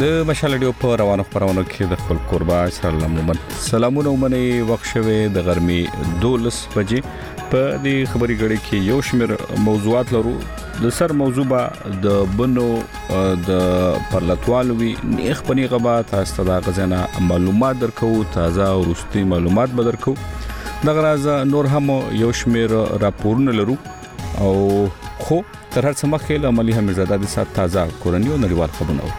د مشال ډیو په روانو خبرونو کې د خپل قربا سره سلامونه ومني وخت شوه د ګرمي 12 بجې په دې خبري غړي کې یو شمېر موضوعات لرو د سر موضوع به د بنو د پرلطوالوي نیخ پنی غبا تاسو ته غزنه معلومات درکو تازه ورستي معلومات به درکو دغه راز نور هم یو شمېر راپورونه لرو او خو تر هر څه مخکې عملی حمیدزاده د سات تازه کورنۍ او نړیوال خبرونه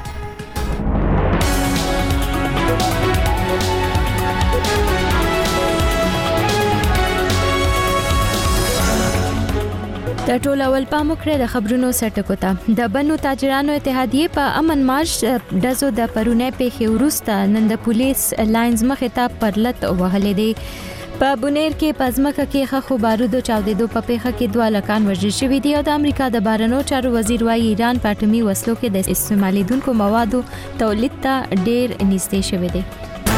د ټول اول پام وکړه د خبرونو سرټکو ته د بنو تاجرانو اتحادیه په امن مارش دزو د پرونه په خورسته نن د پولیس لاینز مخه ته پرلط وهلې دي په بونیر کې پزماکه کې خو بارودو چاودېدو په پیخه کې 2 لکان وژل شوی دی او د امریکا د بارنو چارو وزیر وايي ایران په اټومي وسلو کې د استعمالیدونکو موادو تولید ته ډېر نږدې شوی دی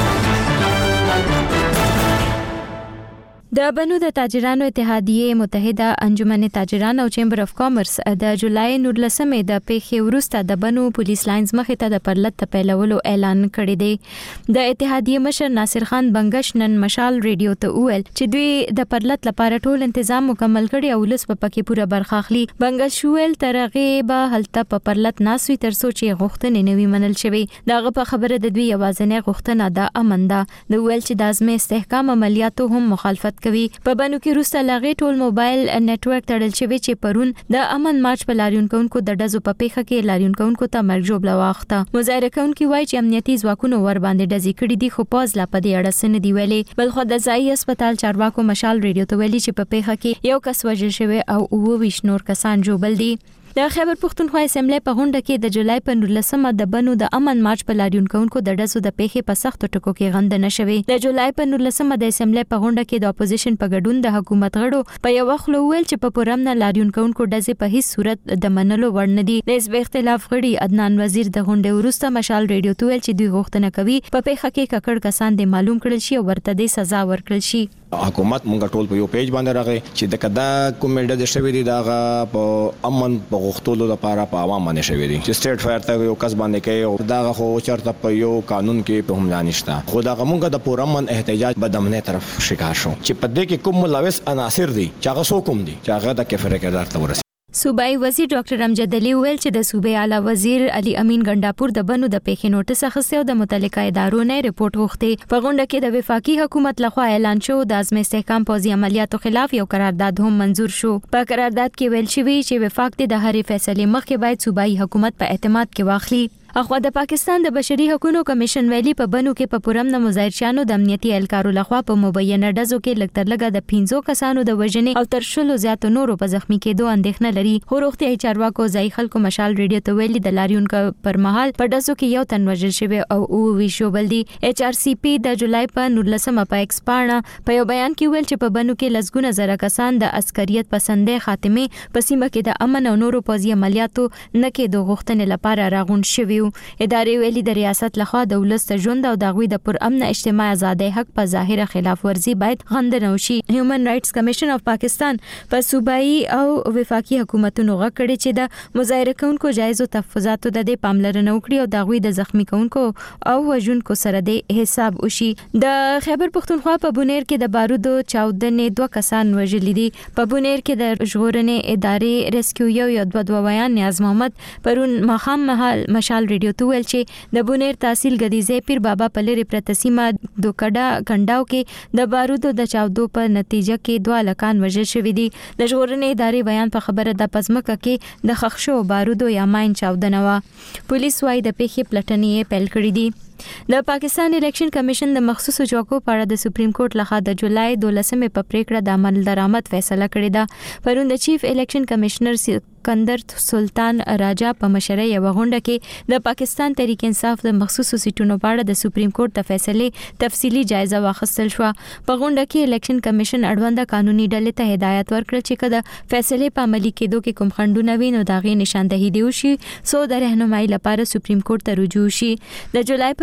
د بنو د تاجرانو اتحادیه متحده انجمن تاجران او چیمبر اف کامرس د جولای 19 د پیښې وروسته د بنو پولیس لاینز مخه ته د پرلط پیلولو اعلان کړی دی د اتحادیه مشر ناصر خان بنگش نن مشال ریډیو ته وویل چې دوی د پرلط لپاره ټول تنظیم مکمل کړي او لس په پکې پوره برخه اخلي بنگش ویل ترغه به هلته په پرلط ناسوي تر سوچي غوښتنې نوي منل شوی دغه په خبره د دوی یوازنې غوښتنه د امن ده د ویل چې د ازمه استحکام عملیاتو هم مخالفت کوي په بنو کې روسته لاغي ټول موبایل نتورک تړل شوی چې پرون د امن مارچ په لاریون کونکو د دزو په پیخه کې لاریون کونکو ته مرجوب لواخته مظاهره کونکو وایي چې امنیتي ځواکونو ور باندې دزي کړي دي خو پاز لا په دې اړه سن دی ویلي بل خو د ځای هسپتال چارواکو مشال ریډیو ته ویلي چې په پیخه کې یو کس وژل شوی او 29 نور کسان جوړل دي د خیبر پختونخوا اسمبلی په غونډه کې د جولای په 19 د بنو د امن مارچ په لاریون کونکو د دزو د پیخې په سخت ټکو کې غند نشوي د جولای په 19 د اسمبلی په غونډه کې د اپوزیشن په ګډون د حکومت غړو په یو وخت ویل چې په پرمنه لاریون کونکو دزې په هیڅ صورت د منلو وړ نه دي د حزب اختلاف غړي عدنان وزیر د غونډې وروسته مشال ریډیو ته ویل چې دوی غوښتنه کوي په پیخه کې ککړ کسان د معلوم کړل شي او ورته د سزا ورکړل شي حکومت مونږ ټول په یو پیج باندې راغی چې د کدا کومېډه د شوی دی دغه په امن په غوښتلو لپاره په عوام باندې شوی دی چې سټیټ فایر ته یو کس باندې کوي او دغه خو چرته په یو قانون کې په هم نشته خو دغه مونږ د پورمن احتجاج بدمنه طرف شکار شو چې په دې کې کوم ملوث عناصر دي چې هغه سو کوم دي چې هغه د کفر کردار ته ورسي صوبای وزیر ډاکټر امجد علي ویل چې د صوبې اعلی وزیر علي امین ګنداپور د بنو د پیښې نوټس اخیسته او د متعلقه ادارو نه ریپورت غوښتي په غونډه کې د وفاقي حکومت لخوا اعلان شو د ازمه استحکام پوزي عملیاتو خلاف یو قرارداد هم منزور شو په قرارداد کې ویل شوی چې وفاق د هرې فیصلې مخکې باید صوبایي حکومت په اعتماد کې واخلي اخوا د پاکستان د بشري حقوقو کمیشن ویلي په بنو کې په پرم د مظاهرچیانو د امنیتي اهلکارو لخوا په مبینه ډزو کې لکتر لګه د 15 کسانو د وژنې او تر شلو زیاتو نورو په زخمی کېدو اندېښنه لري خو روغتيایي چارواکو ځای خلکو مشال ریډیو ته ویلي د لاریون پر مهال په ډزو کې یو تن وژل شوی او ویشو بل دي HRCP د جولای په 19 په ایکسپارنا په یو بیان کې ویل چې په بنو کې لسګونه زره کسان د عسکریت پسندې خاتمه په سیمه کې د امن او نورو پوزي عملیاتو نه کې د غوښتنې لپاره راغون شوی ادارې ویلي د ریاست لخوا د ولست ژوند او دغوی د پر امن اجتماع آزادۍ حق په ظاهره خلاف ورزي باید غندنه وشي هیومن رائټس کمیشن اف پاکستان په صوبایي او وفاقي حکومتونو غکړي چې د مظاهره کوونکو جایز او تحفظاتو د پاملرنه وکړي او دغوی د زخمی کوونکو او وژونکو سره د حساب وشي د خیبر پختونخوا په بونیر کې د بارودو چاودنې 2 کسان وژلي دي په بونیر کې د ژغورنې ادارې ریسکیو یو 2 ویان نیاز محمد پرون مخام مشال ریډیو ویل چې د بونیر تحصیل غدیزه پیر بابا په لری پرتسیمه دوکډا کنډاو کې د بارودو د چاودو په نتیجه کې 2 لکان وژل شوی دي د ژغورنې ادارې بیان په خبره د پزمکه کې د خښشو بارودو یا ماین چاودنه وا پولیس وايي د پیښې پلټنې پیل کړې دي د پاکستان الیکشن کمیشن د مخصوصو جوګو په اړه د سپریم کورټ لخوا د جولای 12 په پریکړه د عمل درآمد فیصله کړې ده پرون د چیف الیکشن کمشنر سکندر سلطان راجا په مشرۍ یو غونډه کې د پاکستان تحریک انصاف د مخصوصو سیټونو په اړه د سپریم کورټ د فیصلې تفصیلی جایزه واخیستل شو په غونډه کې الیکشن کمیشن اړوند قانوني ډلې ته هدایت ورکړل چې کله فیصلې په عملي کېدو کې کوم خنډونه وي نو داغي نشاندهي دی وشي سو د رهنمایي لپاره سپریم کورټ ته رجوع شي د جولای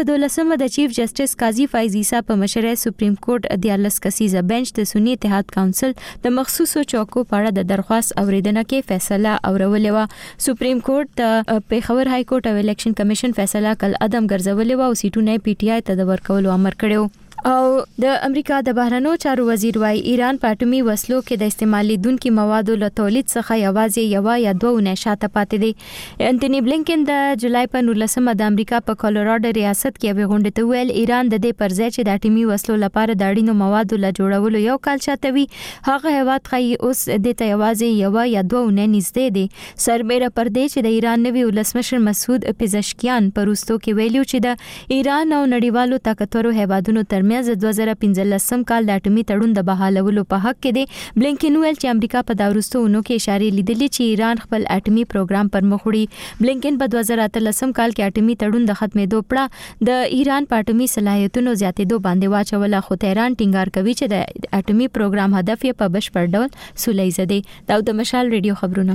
په 12مه د چیف جسټس قاضي فایز عیسی په مشرۍ سپریم کورټ د 14 کسیزه بنچ د سنی اتحاد کونسل د مخصوصو چوکو په اړه د درخواست اوریدنه کې فیصله اورولې و. سپریم کورټ د پیښور های کورټ او الیکشن کمیشن فیصله کل عدم ګرځولې و او سیټونه پی ټی آی ته د ورکولو امر کړو. او د امریکا د بهرنیو چارو وزیر وايي ایران په اټومي وسلو کې د استعمالېدونکو موادو له تولید څخه یوازې یا دوه نه شاته پاتې دي. انټونی بلینکن د جولای په 19مه د امریکا په کولوراډو ریاست کې یو غونډه ته ویل ایران د دې پرځای چې د اټومي وسلو لپاره د اړینو موادو له جوړولو یو کال شاته وي هغه هیواد خي اوس د ته یوازې یا دوه نه نږدې دي. سربېره پر دې چې د ایران نوی ولسمشر مسعود پزشکیان پروستو کې ویلو چې د ایران او نړیوالو طاقتورو هیوادونو ترمنځ 2015 کال د اټومي تړون د بحالولو په حق کې دی. بلینکن ویل چې امریکا په داوروستونو کې اشاره لیدلې چې ایران خپل اټومي پروګرام پر مخ وړي. بلینکن په 2013 کال کې اټومي تړون د ختمېدو پړه د ایران په اټومي صلاحیتونو زیاتېدو باندې واچوله خو تهران ټینګار کوي چې د اټومي پروګرام هدف یې په بشپړ ډول سوله‌ییز دی. دا د مشال ریډیو خبرونه.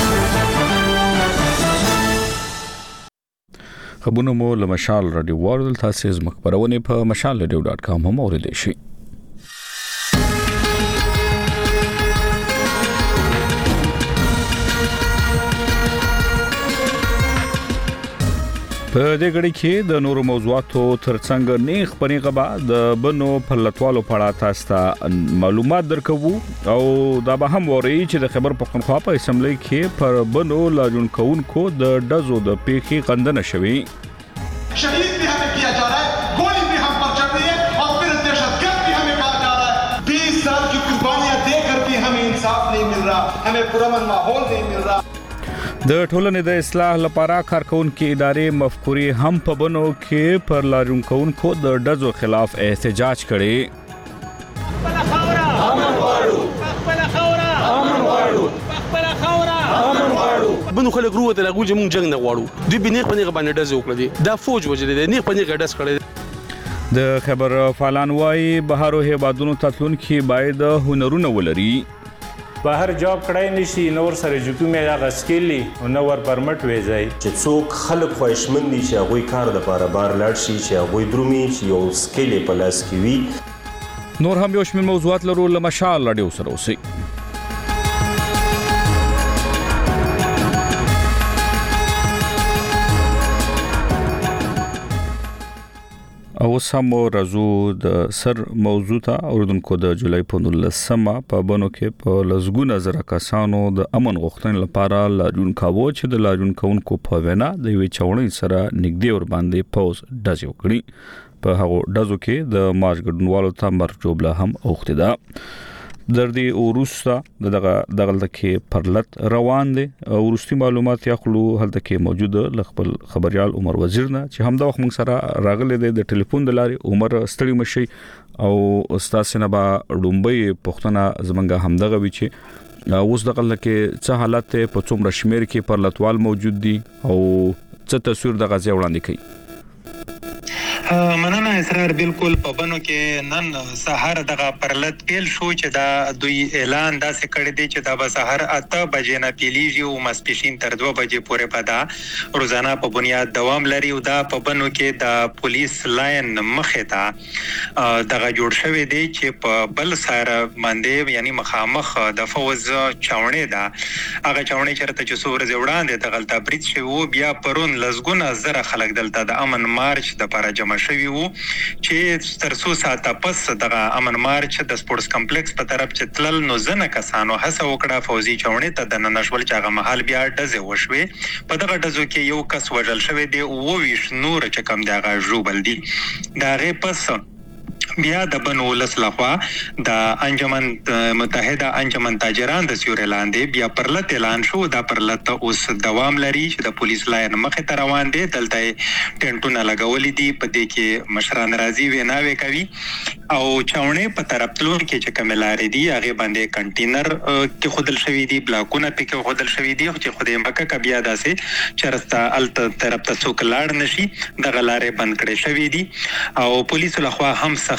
خبرونه مو له مشال رادیو وارد تاسو مخبرونه په mashalradio.com هم اوریدئ شئ. په دې غړي کې د نورو موضوعاتو ترڅنګ نیغ پنیغه به د بنو پرلطوالو په اړه تاسو ته معلومات درکوو او دا به هم وری چې د خبر پښتونخوا په اسمبلی کې پر بنو لاجون کونکو د ډزو د پیخي غندنه شوی. शहीद भी हमें किया जा रहा है, गोली भी हम पर चल रही है और फिर दहशतगर्द भी हमें कहा जा रहा है. 20 साल की कुर्बानियां देकर भी हमें इंसाफ नहीं मिल रहा, हमें पुरअमन माहौल नहीं मिल रहा. د ټولنې د اصلاح لپاره کارکونکو ادارې مفکورې هم په بنو کې پر لاجون کونکو د ډزو خلاف احتجاج کړي. بنو خلک روته لګول چې مونږ جنگ نه غواړو دوی بنیغ پنیغه باندې ډز وکړي دي دا فوج وجلې دي نه پنیغه ډز کړي. د خبر فعالان وايي بهارو هیوادونو تطلونکي باید هنرونه ولري. بهر جاب کړای نشي نور سره جوړو مې هغه سکیلی او نور پرمټ ویځي چې څوک خلک خوښمن دي چې هغه کار لپاره بار لاړ شي چې هغه درومي چې یو سکیلی په لاس کې وي. نور هم یو شمېر موضوعات لرو له مشال رادیو سره اوسئ. او سمو رزو د سر موضوع ته اوردونکو د جولای په 19مه په بنو کې په لزګونه زره کسانو د امن غوښتنې لپاره لاجون کاوه چې د لاجون کونکو په وینا د وی چوڼۍ سره نږدې ور باندې پوز ډز وکړي. په هغه ډزو کې د مارچ ګډونوالو ته مرګ جوړه هم اوخته ده. دردي اوروستا دغه کې پرلط روان دي. اوروستي معلومات یاخلو هلته کې موجوده خپل خبريال عمر وزیر نه چې هم دا وخت موږ سره راغله د ټلیفون د لاري عمر ستړي مشي او استاد سنبا ډومبي پښتنه زمنګ همدغه وی چې اوس دغه کې څه حالت په څومره شمیر کې پرلطوال موجود دي او څه تصویر د غزي وړاندې کوي. مننه اسرار بالکل په بنو کې نن سحر دغه پرلط پیل شو چې دا دوی اعلان داسې کړی دی چې دا به سحر 8 بجې نه پیلیږي او ماسپښین تر 2 بجې پورې به دا روزانه په بنیاد دوام لري او دا په بنو کې د پولیس لاین مخې ته دغه جوړ شوی دی چې په بل سره باندې یعنی مخامخ د فوز چاونې ده هغه چاونې چرته چې سور زوړاندې د غلطه بریټ شوی وو بیا پرون لزګونه زره خلک دلته د امن مارچ د لپاره جمع شوی وو چې تر 100 ساعته پس دغه امن مارچ د سپورتس کمپلیکس په طرف چې تلل نو زنه کسانو هڅه وکړه فوزي چاونې ته د ننشول چې هغه محل بیا ډزې وشوي په دغه ډزو کې یو کس وژل شوی دی او 20 نور چې کم دی هغه ژوبل دي دا غي پس بیا د بنو ولس لخوا د انجمن متحده انجمن تاجران د سیوري لاندې بیا پرلط اعلان شو دا پرلط اوس دوام لري چې د پولیس لاین مخې ته روان دي دلته ټینټونه لګولې دي په دې کې مشران راځي ویناوي کوي او چاونې په طرف تلون کې چې کملارې دي هغه باندې کنټینر کې خودل شوی دي بلاکونه پکې خودل شوی دي چې خدای مکه ک بیا داسې چرستا الته طرف ته څوک لاړ نشي د غلارې بند کړي شوی دي او پولیس لخوا هم سخت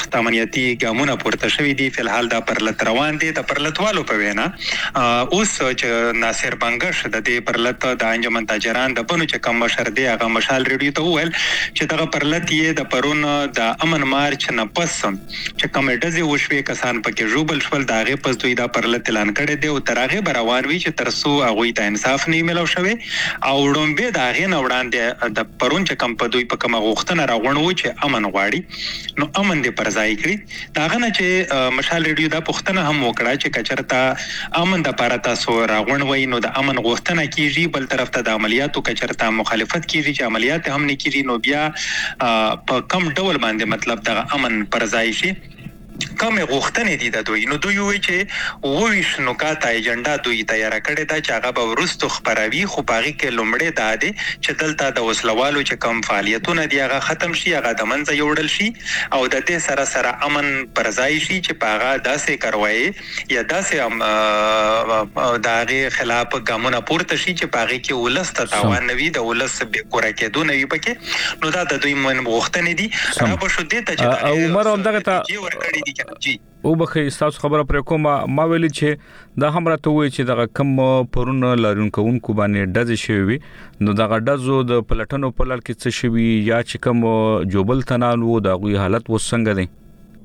وخت امنیتي ګامونه پورته شوي دي. فلحال دا پرلط روان دي. د پرلطوالو په وینا اوس چې ناصر بنگش د دې پرلط د انجمن تاجران د بنو چې کوم مشر دی هغه مشال ریډیو ته وویل چې دغه پرلط یې د پرون د امن مارچ نه پس چې کومه ډزې وشوي کسان پکې ژوبل شول د هغې پس دوی دا پرلط اعلان کړی دی او تر هغې به روان وي چې تر څو هغوی ته انصاف نه میلاو شوی او ړومبې د هغې نه وړاندې د پرون چې کوم په دوی په کومه غوښتنه راغونډ و چې امن غواړي نو امن دې پر ځای کړي. د هغه نه چې مشال ریډیو دا پوښتنه هم وکړه چې که چېرته امن دپاره تاسو راغونډ وئ نو د امن غوښتنه کېږي بل طرف ته د عملیاتو که چېرته مخالفت کېږي چې عملیات هم نه کېږي نو بیا په کم ډول باندې مطلب دغه امن پر ځای شي کومې غوښتنې دي د دوی. نو دوی وایي چې 28 نکاته ایجنډا دوی تیاره کړې ده چې هغه به وروستو خپروي خو په هغې کې لومړی دا دی چې دلته د وسلوالو چې کوم فعالیتونه دي هغه ختم شي هغه د منځه یوړل شي او د دې سره سره امن پر ځای شي چې په هغه داسې کاروایي یا داسې د هغې خلاف ګامونه پورته شي چې په هغې کې ولس ته تاوان نه وي د ولس بېکوره کېدو نه وي پکې. نو دا د دوی غوښتنې دي. را به شو دې ته چې عمر همدغه ته او بخې تاسو خبره پر کومه ما ویلي چې دا هم راته وایي چې دغه کم پرونه لارونکوونکو باندې ډزې شوي وي نو دغه ډزو د پلټنو په لړ کې څه شوي یا چې کم جوبل تنان وو د هغوی حالت اوس څنګه دی؟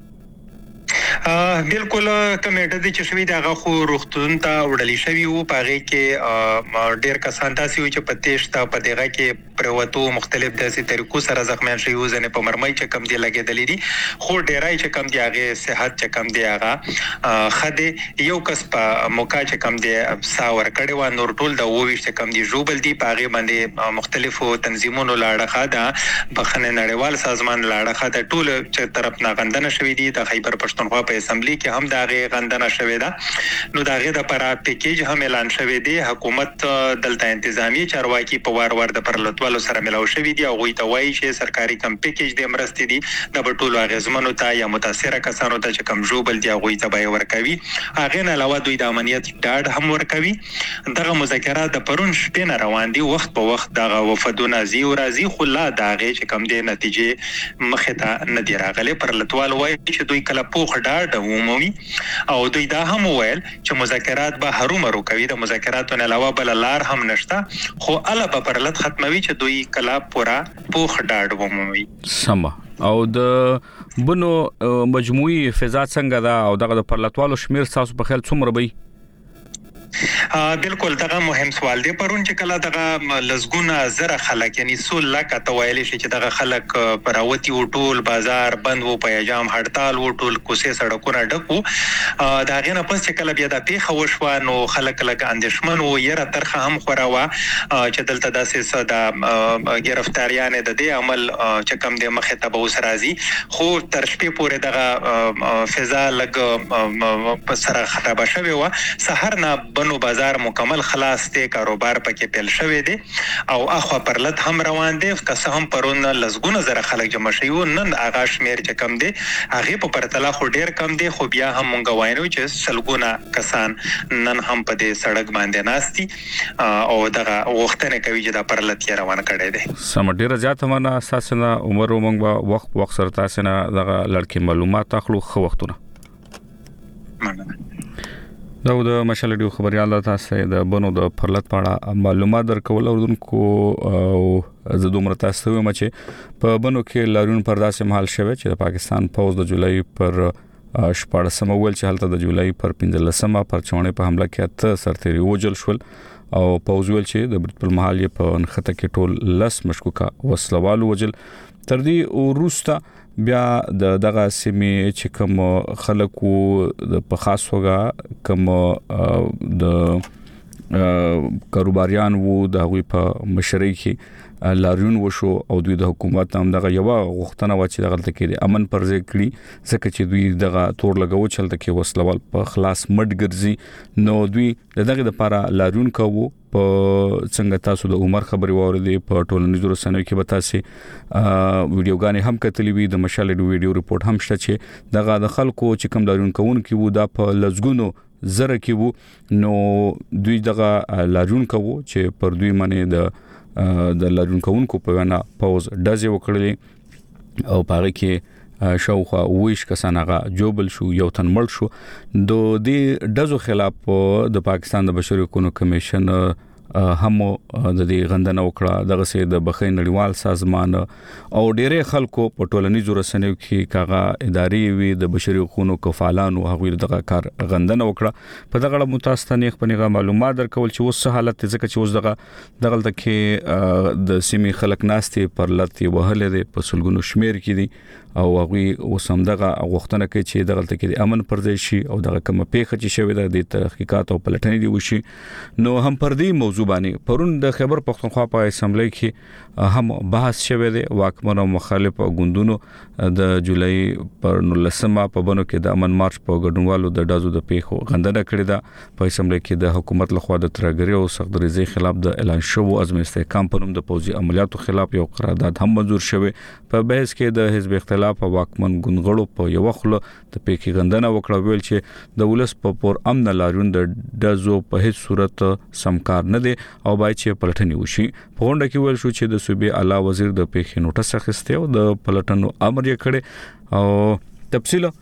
بالکل کمیټه دي چې شوی دغه خو روغتون ته وړلې شوی وو په هغې کې ډېر کسان داسې وي چې په تېښته په دغه کې پرېوتو مختلف داسې طریقو سره زخمیان شوي وو ځینې په مرمۍ چې کم دي لګېدلي دي خو ډېری چې کم دي هغې صحت چې کم دی هغه ښه دی. یو کس په موقع چې کم دی ساه ورکړې وه نور ټول د 28 چې کم دي ژوبل دي په هغې باندې مختلفو تنظیمونو له اړخه د بخښنې نړیوال سازمان له اړخه د ټول چې طرف نه غندنه شوي دي د خیبر پښتونخوا په اسمبلی کې هم د هغې غندنه شوې ده. نو د هغې دپاره پیکیج هم اعلان شوی دی. حکومت دلته انتظامی چارواکي په وار وار د پرلطوالو سره ملاو شوي دي. هغوی ته وایي چې سرکاري کم پیکیج دی مرستې دي د به ټولو اغېزمنو ته یا متاثره کسانو ته چې کم ژوبل دي هغوی ته به یې ورکوي. هغې نه علاوه دوی د امنیت ډاډ هم ورکوي. دغه مذاکرات د پرون شپې نه روان دي. وخت په وخت دغه وفدونه ځي او راځي خو لا د هغې چې کم دی نتیجې مخې ته نه دي راغلې. پرلطوال وایي چې دوی کله پوخ ډاډ عمومي او دوی دا هم وویل چې مذاکرات به هرومرو کوي. د مذاکراتو نه علاوه بله لار هم نشته خو اله به پرلط ختموي چې دوی کله پوره پوخ ډاډ ومومي. سمه او د بنو مجموعي فضا څنګه ده او دغه د پرلطوالو شمیر تاسو په خیال څومره به وي؟ بالکل دغه مهم سوال دی. پرون چې کله دغه لسګونه زره خلک یعنی 100 لکه ته ویلی شي چې دغه خلک راوتي وو ټول بازار بند وو په حجام هړتال وو ټول کوڅې سړکونه ډک وو. د هغې نه پس چې کله بیا دا پیښه وشوه نو خلک لږ اندېښمن وو. یره ترخه هم خوره وه چې دلته داسې څه د ګرفتاریانې د دې عمل چې کوم دی مخې ته به اوس راځي خو تر شپې پورې دغه فضا لږ سره خرابه شوې وه. سهار نه بنو بازار مکمل خلاص دی. کاروبار پکې پیل شوی دی او اخوا پرلط هم روان دی. که څه هم پرون لسګونه زره خلک جمع شوي وو نن هغه شمېر چې کم دی هغې په پرتله خو ډېر کم دی خو بیا هم مونږ وایو چې سلګونه کسان نن هم په دې سړک باندې ناست دي او دغه غوښتنې کوي چې دا پرلط یې روان کړی دی. سمه ډېره زیاته مننه ستاسې نه عمر. موږ به وخت په وخت سره تاسې نه دغه لړکې معلومات اخلو. ښه وختونه. مننه. دا د مشال ریډیو خبريال تاسو د بنو د پرلط په اړه معلومات درکول اوردونکو او زه دومره تاسو وایم چې په بنو کې لارون پر داسې محل شوه چې د پاکستان پوز د جولای پر 14 ول چې هلته د جولای پر 15 پر چونه په حمله کې ته سرتيري وجل شول او پوز ول چې د برت په محل په انخته کې ټول لس مشکوکا وسلوال وجل تر دې وروسته بیا دغه سیمې چې کوم خلکو د په خاص توګه کوم د کاروباریان وو د هغوی په مشرۍ کې لارون وشو او دوی د حکومت هم دغه یو غوښتنه و چې دغه کې د امن پر ځای کړي ځکه چې دوی دغه تور لګاو چلته کې وسلوال په خلاص مډ ګرځي نو دوی دغه لپاره لارون کوو. په څنګه تاسو د عمر خبري واوریدې په ټولنیزو رسنیو کې به تاسو ویډیوګانې هم کتلې وي. د مشال ویډیو ریپورت هم شته چې دغه د خلکو چې کوم لارون کوونکي وو دا په لزګونو زره کې وو نو دوی دغه لارون کوو چې پر دوی باندې د لارون کوونکو په وینا پوز ډزې وکړلې او په هغه کې شاوخوا ویش کسانغه جوبل شو یو تن مړ شو د دې دزو خلاف د پاکستان د بشري حقوقو کمیشن هم د دې غندنه وکړه دغه سي د بخښنې نړیوال سازمان او ډېرې خلکو په ټولنیزو رسنیو کې کاغه ادارې وي د بشري حقوقو کفالانو هغوی دغه کار غندنه وکړه په دغه متاسفانه خپلغه معلومات درکول چې اوس حالت ځکه چې اوس دغه کې د سیمې خلک ناستي پر لته وهله د پسلګونو شمیر کې دي او هغوی اوس هم دغه غوښتنه کوي چې دغه کې د امن پرځای شي او دغه کوم پیښه چې شوې ده د تحقیقات او پلټنې دی وشي نو هم پر دې موضوع باندې پرون د خیبر پختونخوا په اسمبلی کې هم بحث شوې ده واکمن او مخالف ګوندونو د جولای پر 19 په بنو کې د امن مارچ په ګډونوالو د دازو د پیښو غندنه کړې ده په اسمبلی کې د حکومت لخوا د ترګری او سخت دریزي خلاف د اعلان شوو عزم استحکام په نوم د پوځي عملیاتو خلاف یو قرارداد هم منزور شوه په بحث کې د حزب اختلاف او واکمن ګوندغړو په یو خله د پیښې غندنه وکړه ویل چې د ولس په پور امن لاریون د دازو په هیڅ صورت سمکار نه دي او باید چې پلټنې وشي په غونډه کې ویل شو چې د صوبې اعلی وزیر د پیښې نوټس اخیسته او د پلټنو امر یې کړی او تفصیل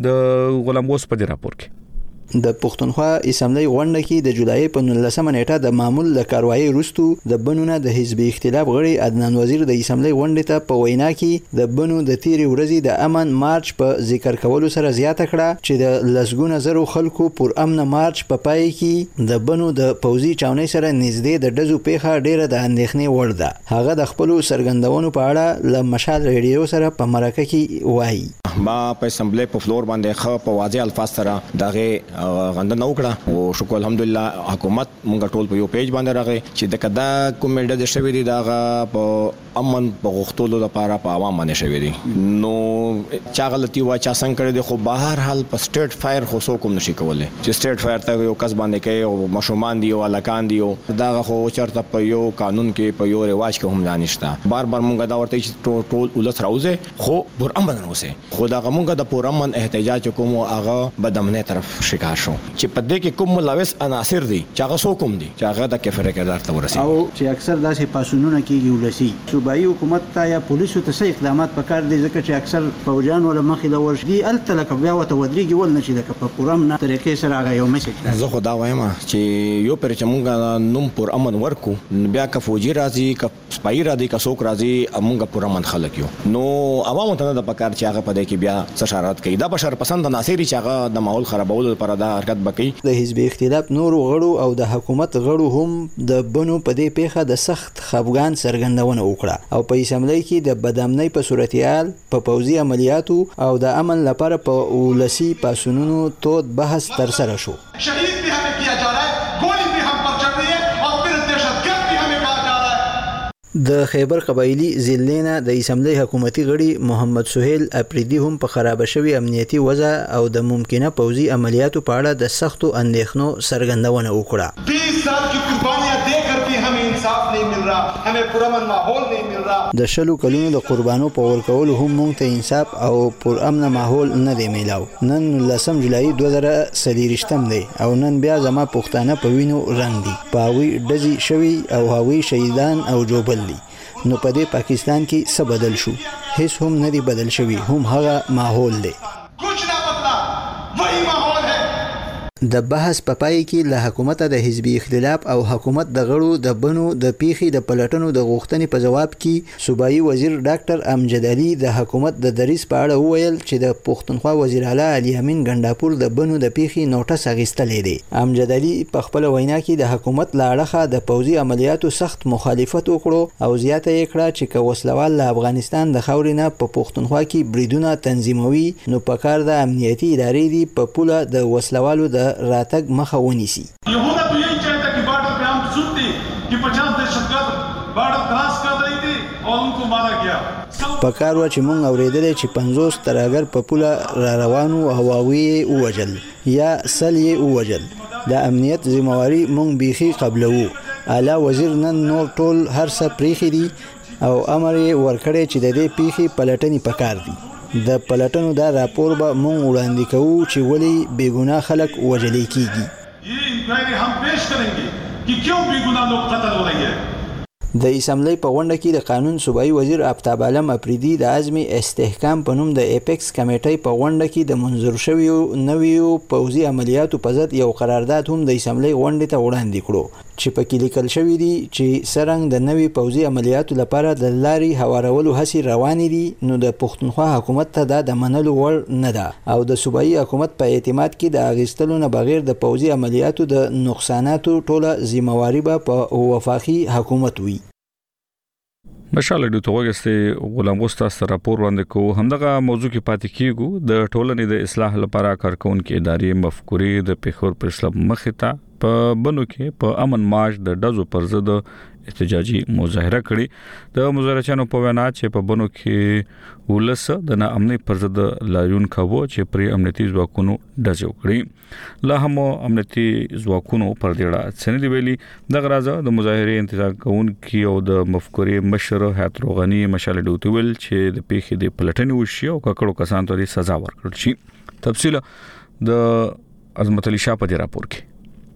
د غلام غوث په راپور کې د پښتونخوا اسمبلی غونډه کې د جولای په 19 نیټه د معمول د کاروایی وروستو د بنونه د حزب اختلاف غړي عدنان وزیر د اسمبلی غونډې ته په وینا کې د بنو د تیری ورځې د امن مارچ په ذکر کولو سره زیاته کړه چې د لسګونه زرو خلکو پر امن مارچ په پای کې د بنو د پوځي چاونۍ سره نږدې د دزو پیښه ډیره د اندېښنې وړ ده هغه د خپل سرګندونو په اړه ل مشال ریډیو سره په مرکه کې وایي ما په اسمبلی په فلور باندې خو په واضح الفاظ سره دغه غندنه وکړه او شکر الحمدلله حکومت مونږ ټول په یو پیج باندې راغی چې د کدا کومېډه د شوی دی دغه په امن په غوښتلو لپاره په عوام باندې شوی دی نو چا غلطي وا چا څنګه کړی دی خو بهر حال په سټیټ فایر خو څوک هم نشي کولای چې سټیټ فایر ته یو کس باندې کوي او مشومان دی او الکان دی دغه خو چرته په یو قانون کې په یو رواج کې هم دانشته بار بار مونږ دا ورته چې ټول ولس راوځي خو پر امن راوځي خو دا مونږ د پر امن احتجاج کوم او هغه بدامنه طرف شکار شو چې په دې کې کوم ملوث عناصر دي چې هغه څوک هم دي چې هغه د کفر کردار ته ورسي او چې اکثر داسې پاسونونه کېږي ولسی صوبایي حکومت ته یا پولیسو ته څه اقدامات پکار دي ځکه چې اکثر فوجان ولا مخې د ورشدي التلک بیا وته ودرېږي ول نشي لکه په پورم نه طریقې سره هغه یو میسج زه خو دا وایم چې یو پر چې مونږ نوم پر امن ورکو بیا که فوجي راځي که سپای راځي که څوک راځي مونږ پر امن خلک یو نو عوامو ته د پکار چې هغه په دې کې بیا اشارات کوي دا بشر پسند عناصر چې هغه د ماحول خرابولو لپاره دا حرکت وکړي د حزب اختلاف نور غړو او د حکومت غړو هم د بنو په دې پیښه د سخت خفګان څرګندونه وکړه او په اسمبلی کې د بدامنۍ په صورتحال په پوځي عملیاتو او د امن لپاره په ولسی پاسونونو تود بحث تر سره شو شهید بھی ہمیں کیا جا رہا ہے گولی بھی ہم پر چل رہی ہے اور پھر دہشتگرد بھی ہمیں کہا جا رہا ہے د خیبر قبایلی ضلع د اسمبلی حکومتي غړي محمد سهیل اپریدي هم په خراب شوی امنیتي وضع او د ممکنه پوځي عملیاتو په اړه د سختو اندېښنو څرګندونه وکړه 20 سال کی قربانیاں دے کر بھی ہمیں انصاف نہیں مل رہا ہمیں پرامن ماحول نہیں مل رہا د شلو کلونو د قربانو په ورکولو هم مونږ ته انصاف او پر امن ماحول نه دی میلاو نن 10 جولای 2023 دی او نن بیا زما پښتانه په وینو رنگ دي پاوی دزي شوی او هاوی شهیدان او جوبل دي نو په دې پاکستان کې څه بدل شو هیڅ هم نه دی بدل شوی هم هغه ماحول دی کچھ نہ بدلا وہی ماحول ہے د بحث په پای کې له حکومت د حزبي اختلاف او حکومت د غړو د بنو د پیخي د پلټنو د غوښتنې په جواب کې صوبایي وزیر ډاکټر امجد علي د حکومت د دریس په اړه وویل چې د پښتونخوا وزیر اعلی علي امین ګنڈاپور د بنو د پیخي نوټس اخیستلې دی امجد علي په خپل وینا کې د حکومت له اړخه د پوځي عملیاتو سخت مخالفت وکړو او زیاته یې کړه چې که وسلوال له افغانستان د خاورې نه په پښتونخوا کې بریدونه تنظیموي نو پکار د امنیتي ادارې دی په پوله د وسلوالو د راتګ مخه ونیسي یہ ہونا تو یہی چاہتا کہ بارڈر پہ ہم سنتے کہ 50 دہشتگرد بارڈر کراس کر رہی تھی اور ان کو مارا گیا پکار و چې مونږ اورېدلې چې 50 ترهګر په پوله را روانو او هواوی ووجل یا سل یې ووجل د امنیت ذمہواری مونږ بیخي قبلوو اعلی وزیر نن نور ټول هر څه پریخي دي او امر یې ورکړی چې د دې پیخي پلټنې پکار دي د پلټنو دا راپور به مونږ وړاندې کوو چې ولې بېګناه خلک وژلې کیږي یہ انکوائری ہم پیش کریں گے کہ کیوں بے گناہ لوگ قتل ہو رہی ہے د اسمبلی په غونډه کې د قانون صوبایي وزیر آفتاب عالم افریدي د عزم استحکام په نوم د ایپکس کمیټې په غونډه کې د منظور شویو نویو پوځي عملیاتو په ضد یو قرارداد هم د اسمبلی غونډې ته وړاندې کړو چې په کې لیکل شوی دی چې سرنګ د نوي پوځي عملیاتو لپاره د لارې هوارولو هڅې روانې دي نو د پښتونخوا حکومت ته د منلو وړ نه ده او د صوبایي حکومت په اعتماد کې د اغیستلو نه بغیر د پوځي عملیاتو د نقصاناتو ټوله ذمہواری به په وفاقي حکومت وي. مشال د توګه غلام غوستا سره راپور وړاندې کوو. همدغه موضوع کې پاتې کیږو. د ټولنې د اصلاح لپاره کارکونکو ادارې مفکورې د پیښور پر اسلام مخې ته په بنو کې په امن مارچ د ډزو پر ضد احتجاجي مظاهره کړې. د مظاهرچیانو په وینا چې په بنو کې ولس د ناامنۍ پر ضد لاریون کاوه چې پر امنیتي ځواکونو ډزې وکړي. لا هم امنیتي ځواکونو پر دېړه سندې ویلي د غرازه د مظاهره انتظار کوونکو او د مفکورې مشر حیات روغاني مشال ډوتویل چې د پیښې د پلټنې وشي او ککړو کسانو ته سزا ورکړل شي. تفصیل د عظمت علي شاه په راپور کې.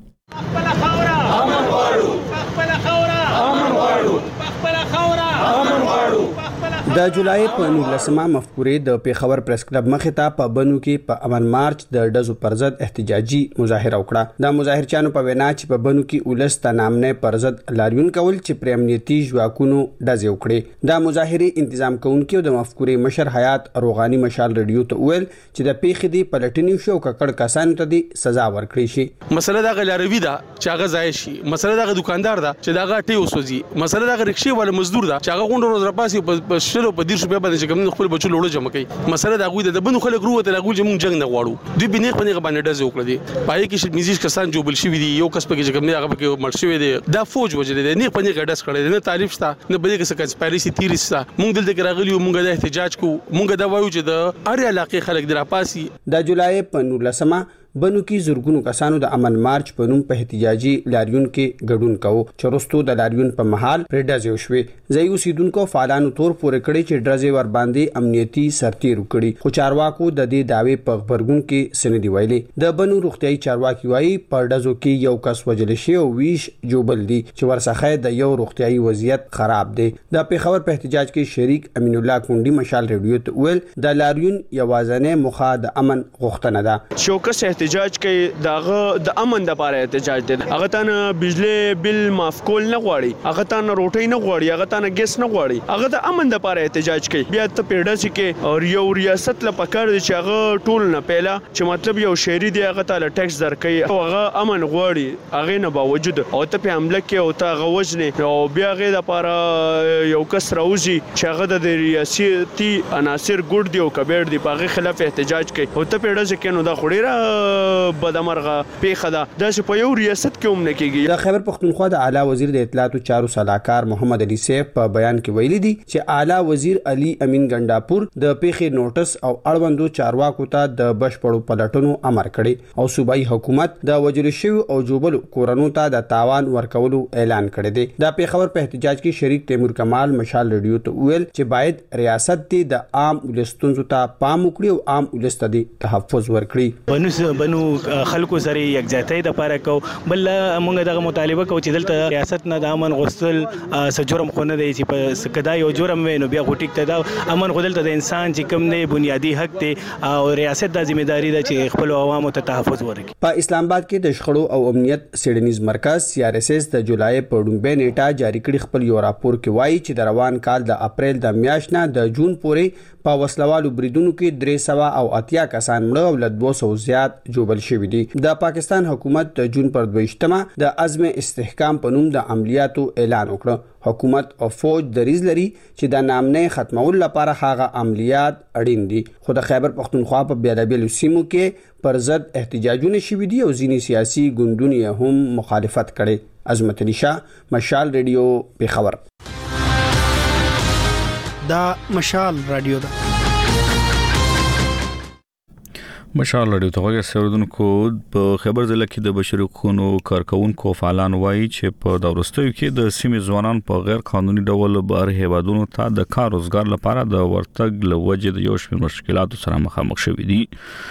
د جولای په 19مه مفکورې د پیښور پریس کلب مخې ته په بنو کې په امن مارچ د ډزو پر ضد احتجاجي مظاهره وکړه. د مظاهرچیانو په وینا چې په بنو کې ولس ته نامنه پر ضد لاریون کول چې پر امنیتي ځواکونو ډزې وکړي. د مظاهره تنظیم کوونکو د مفکورې مشر حیات روغاني مشال رادیو ته ویل چې د پیښې دی پلټنې شو ککړ کسانو ته دی سزا ورکړي شي. مسله دا غلاروي ده چې هغه ځای شي. مسله دا دکاندار ده چې دا غټي وسوځي. مسله دا رکشي ول مزدور ده چې هغه غونډه روز راپاسي په شلو په 10 روپیا باندې چې کوم خپل بچو لوړ جمع کوي. مسله دا غوي د بنو خلک روته لا غوي چې مونږ جنگ نه غواړو. دوی بنیخ باندې ډز وکړه دي. پای کې چې میزیش کسان جوړ شي دي یو کس په کې کوم هغه کې مړ شوی دی. دا فوج وجه دي نه پنځه ډز کړي نه تعریف شته نه بده کې څه کنسپایرسي تیری شته. مونږ دلته راغلی مونږ د احتجاج کو مونږ دا وایو چې د اړ علاقې خلک دراپاسي. د جولای په 19مه بنو کې زورګونو کسانو د امن مارچ په نوم په احتجاجي لاریون کې ګډون کاوه چې وروسته د لاریون په محل پر ډزې وشوې. ځای اوسیدونکو فعالانو تور پورې کړی چې ډزې ور باندې امنیتي سرتیر وکړي خو چارواکو د دې داوی په خبرګون کې سندې ویلي. د بنو روغتيایي چارواکي وایي په ډزو کې یو کس وژل شوی او 20 جوبل دي چې ورڅخه د یو روغتيایي وضعیت خراب دی. د پیښور په احتجاج کې شریک امین الله کونډي مشال رادیو ته ویل د لاریون یوازنه مخه د امن غوښتنه ده. شوکس احتجاج کوي دغه د امن د لپاره احتجاج دی. هغه تنه بجلی بل معاف کول نه غواړي. هغه تنه روټي نه غواړي. هغه تنه ګیس نه غواړي. هغه د امن د لپاره احتجاج کوي. بیا ته پیډه چې او یو ریاست له پکړ دي چې هغه ټول نه پیلا چې مطلب یو شهري دی هغه ته ټیکس درکې او هغه امن غواړي. هغه نه باوجود او ته په حمله کې او ته غوښنه او بیا غي د لپاره یو کس راوځي چې هغه د ریاستي عناصر ګډ دی او کبیر دی په خلاف احتجاج کوي. او ته پیډه چې کینو دا خوري بدمرغه پیښه ده د په یو ریاست کې هم نه کیږي. د خیبر پختونخوا د اعلی وزیر د اطلاعات او چارو صلاحکار محمد علي سیف په بیان کې ویلي دي چې اعلی وزیر علي امین ګنڈاپور د پیښې نوټس او اړوندو چارواکو ته د بشپړو پلټنو امر کړی او صوبایي حکومت د وجل شوی او جوبل کورونو ته د تاوان ورکولو اعلان کړی دی. د پیښور په احتجاج کې شریک تیمور کمال مشال رادیو ته ویل چې باید ریاست د عام ولستونزو ته پام وکړي او عام ولست ته تحفظ ورکړي. بنو خلکو سره یکځایتۍ د لپاره کو بل موږ دغه مطالبه کو چې دلته ریاست نه د امن غوښتل څه جرم خو نه دی چې په کدا یو جرم وینو بیا غوټیک ته دا امن خو دلته د انسان چې کوم دی بنیادی حق دی او ریاست د ځمېداري ده چې خپل عوامو ته تحفظ ورکړي. په اسلام آباد کې د شخړو او امنیت سیډنیز مرکز CRSS د جولای په ډومبه نیټه جاری کړی خپل یو راپور کې وایي چې د روان کال د اپریل د میاشت نه د جون پورې په وسلوالو بریدونو کې 380 کسان مړه او له 200 زیات جوبل شوي دي. د پاکستان حکومت د جون پر 22مه د عزم استحکام په نوم د عملیاتو اعلان وکړ. حکومت او فوج دریځ لري چې د نامنه ختمول لپاره هغه عملیات اړین دي. خو د خیبر پختونخوا په بیلابیلو سیمو کې پر ضد احتجاجونه شوي دي او ځینې سیاسي ګوندونه هم مخالفت کړي. عظمت علي شاه مشال رادیو پیښور. دا مشال رادیو ده. مشال لري توګه سردونکو په خبر ضلع کې د بشري حقوقو کارکونکو فعالان وایي چې په دورستوي کې د سیمې ځوانان په غیر قانوني ډول بهر هیوادونو ته د کار روزګار لپاره د ورتګ لوجه د یو شمېر مشکلاتو سره مخامخ شوي دي.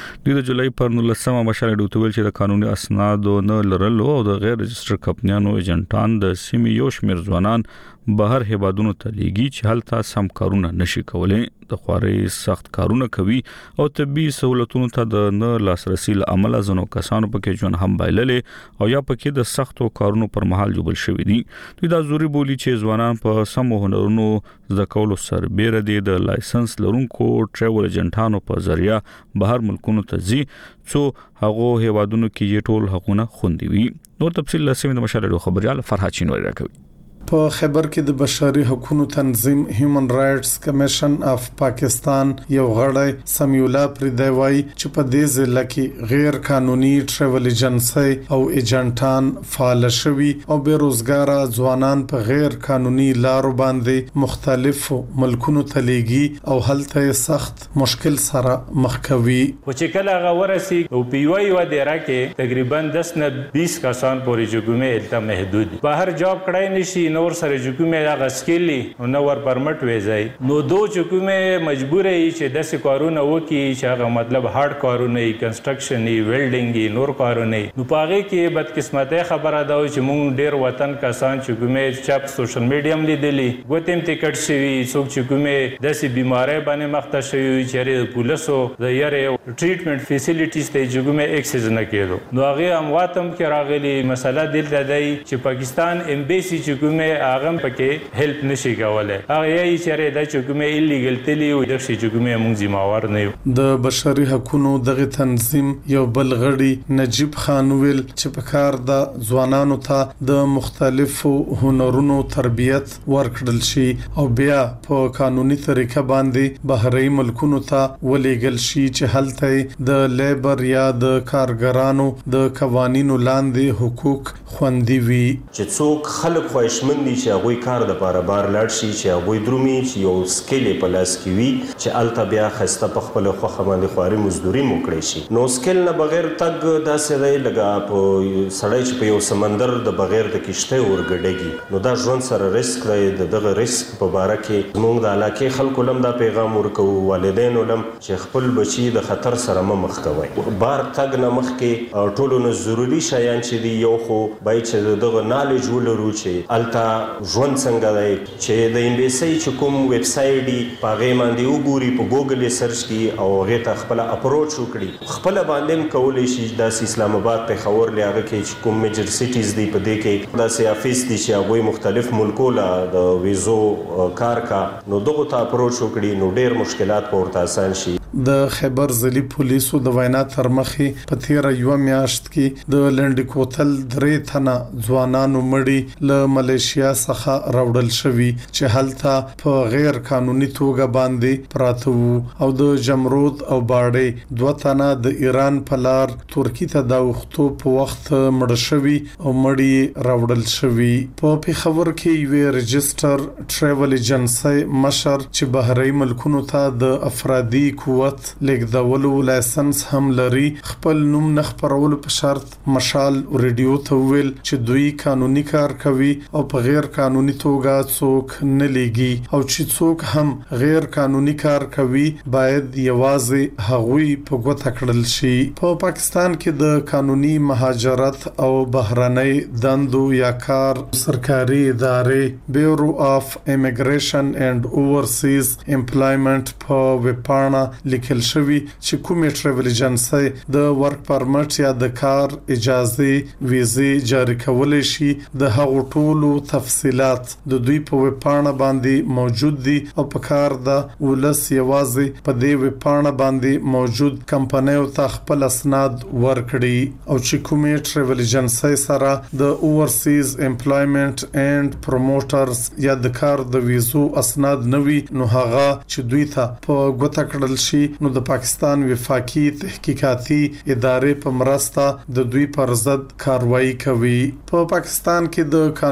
د جولای پر 19 مشال ډوتویل چې د قانوني اسناد نه لرلو او د غیر رجستر کمپنیانو ایجنټان د سیمې یو شمېر ځوانان بهر هیوادونو ته لیږي چې هلته سم کارونه نشي کولای، د خواري سخت کارونه کوي او طبي سہولتونو ته د نه لاسرسي عمل ازنو کسانو پکې ژوند هم بایللې او یا پکې د سختو کارونو پر مهال جوړ شوی دي. دوی دا ضروري بولی چې ځوانان په سمو هنرونو زده کولو سربېره دي د لایسنس لرونکو ټریول ایجنټانو په ذریعہ بهر ملکونو ته ځي څو هغه هیوادونو کې ټول حقوقونه خوندي وي. نور تفصیل لسمه د مشال خبريال فرحات چینوری راکوي. په خبر کې د بشري حقوقو تنظیم هیومن رائټس کمیشن اف پاکستان یو غړی سمیولا پردی وایي چې په دې ځل کې غیر قانوني ټریول ایجنسی او ایجنټان فعال شوي او بیروزګار ځوانان په غیر قانوني لارو باندې مختلفو ملکونو ته لیږي او هلته سخت مشکل سره مخ کوي. او چې کله هغه ورسي او پیوي و دیره کې تقریبا 10 نه 20 کسان پورې جګومه الته محدود بهر جاب کړای نشي نور سره جکومه هغه سکیلی او نور پرمټ ویځي نو دو جکومه مجبور ای چې د سکارونه وکي چې هغه مطلب هارد کارونه ای کنسټرکشن ای ویلډینګ ای نور کارونه نو پاره کې بدقسمته خبره ده چې مونږ ډیر وطن کسان چې کومه چاپ سوشل میډیا هم لیدلی ګوتم ټیکټ شوی څوک چې کومه د سي بيمارۍ باندې مخته شوی چې پولیسو د یاره ټریټمنټ فیسیلیټیز ته جګومه اکسس نه کېدو نو هغه امواتم کې راغلي مسله دلته دی چې پاکستان امبیسي چې کومه هغه پکې هیلپ نشي کولای هغه یې چې د چوکمه ایلیګل تلی او د شي چوکمه موږ ذمہوار نه یو. د بشري حقوقو دغه تنظیم یو بل غړي نجیب خان ویل چې په کار د ځوانانو ته د مختلفو هنرونو تربیت ورکړل شي او بیا په قانوني طریقه باندې بهري ملکونو ته ولېګل شي چې هلته د لیبر یا د کارګرانو د قوانینو لاندې حقوق خوندي وي. چې څوک خلک خوښمن دي چې هغه کار د بار لاړ شي چې هغه درومي چې یو سکیل په لاس کې وي چې الته بیا خسته په خپل خوخه باندې خواري مزدوري موکړي شي نو سکیل نه بغیر تګ داسې دی لګا په سړی چې په یو سمندر د بغیر د کشته ورګډېږي نو دا ژوند سره ریسک دی. دغه ریسک په باره کې موږ د علاقې خلکو لم دا پیغام ورکو والدینو لم چې خپل بچي د خطر سره مخ کوي بار تګ نه مخ کې ټولو نه ضروری شیان چې دی یو خو بای چې دغه نالج ولرو چې التا ژوند څنګه دی چې د امبیسي چې کوم ویب سایټ دی پاغه باندې وګوري په ګوګل سرچ کې او هغه ته خپل اپروچ وکړي خپل باندې کولای شي د اسلام آباد په خبر لږه کې چې کوم میجر سټیز دی په دې کې د سیافیس دي چې هغه مختلف ملکو لا د ویزو کار کا نو دغه ته اپروچ وکړي نو ډېر مشکلات پورته آسان شي. د خیبر ځلی پولیسو د وینا تر مخې په تیر یو میاشت کې د لنډ کوتل درې تنه ځوانانو مړي له ملیشیا څخه راوړل شوی چې هلته په غیر قانوني توګه باندې پراته وو او د جمرود او باړې دوه تنه د ایران په لار ترکی ته د وختو په وخت مړ شوی او مړي راوړل شوی. په پیښور کې یو رجستر ټریول ایجنسی مشر چې بهري ملکونو ته د افرادي قوت لیکدولو لایسنس هم لري خپل نوم نه خبرولو په شرط مشال ریډیو ته ویل چې دوی قانوني کار کوي او په غیر قانوني توګه څوک نه لیږي او چې څوک هم غیر قانوني کار کوي باید یوازې هغوی په ګوته کړل شي. په پاکستان کې د قانوني مهاجرت او بهرنۍ دندو یا کار سرکاري ادارې بیورو اف امیګریشن اینڈ اوورسیز امپلایمنٹ په وپاڼه لیکل شوی چې کومې ټریول ایجنسی د ورک پرمټ یا د کار اجازه ویزه جاری کولای شي د هغو ټولو تفصيلات د دوی په وپاڼه باندې موجود دي او په کار د ولس یوازې په دې وپاڼه باندې موجود کمپنیو ته خپل اسناد ورکړي او چې کومې ټریول ایجنسی سره د اوورسیز امپلایمنٹ اینڈ پروموټرز یا د کار د ویزو اسناد نوي نو هغه چې دوی ته په ګوته کړل شي نو د پاکستان وفاقي تحقیقاتي ادارې په مرسته د دوی پر ضد کاروایی کوي. په پاکستان کې د قانوني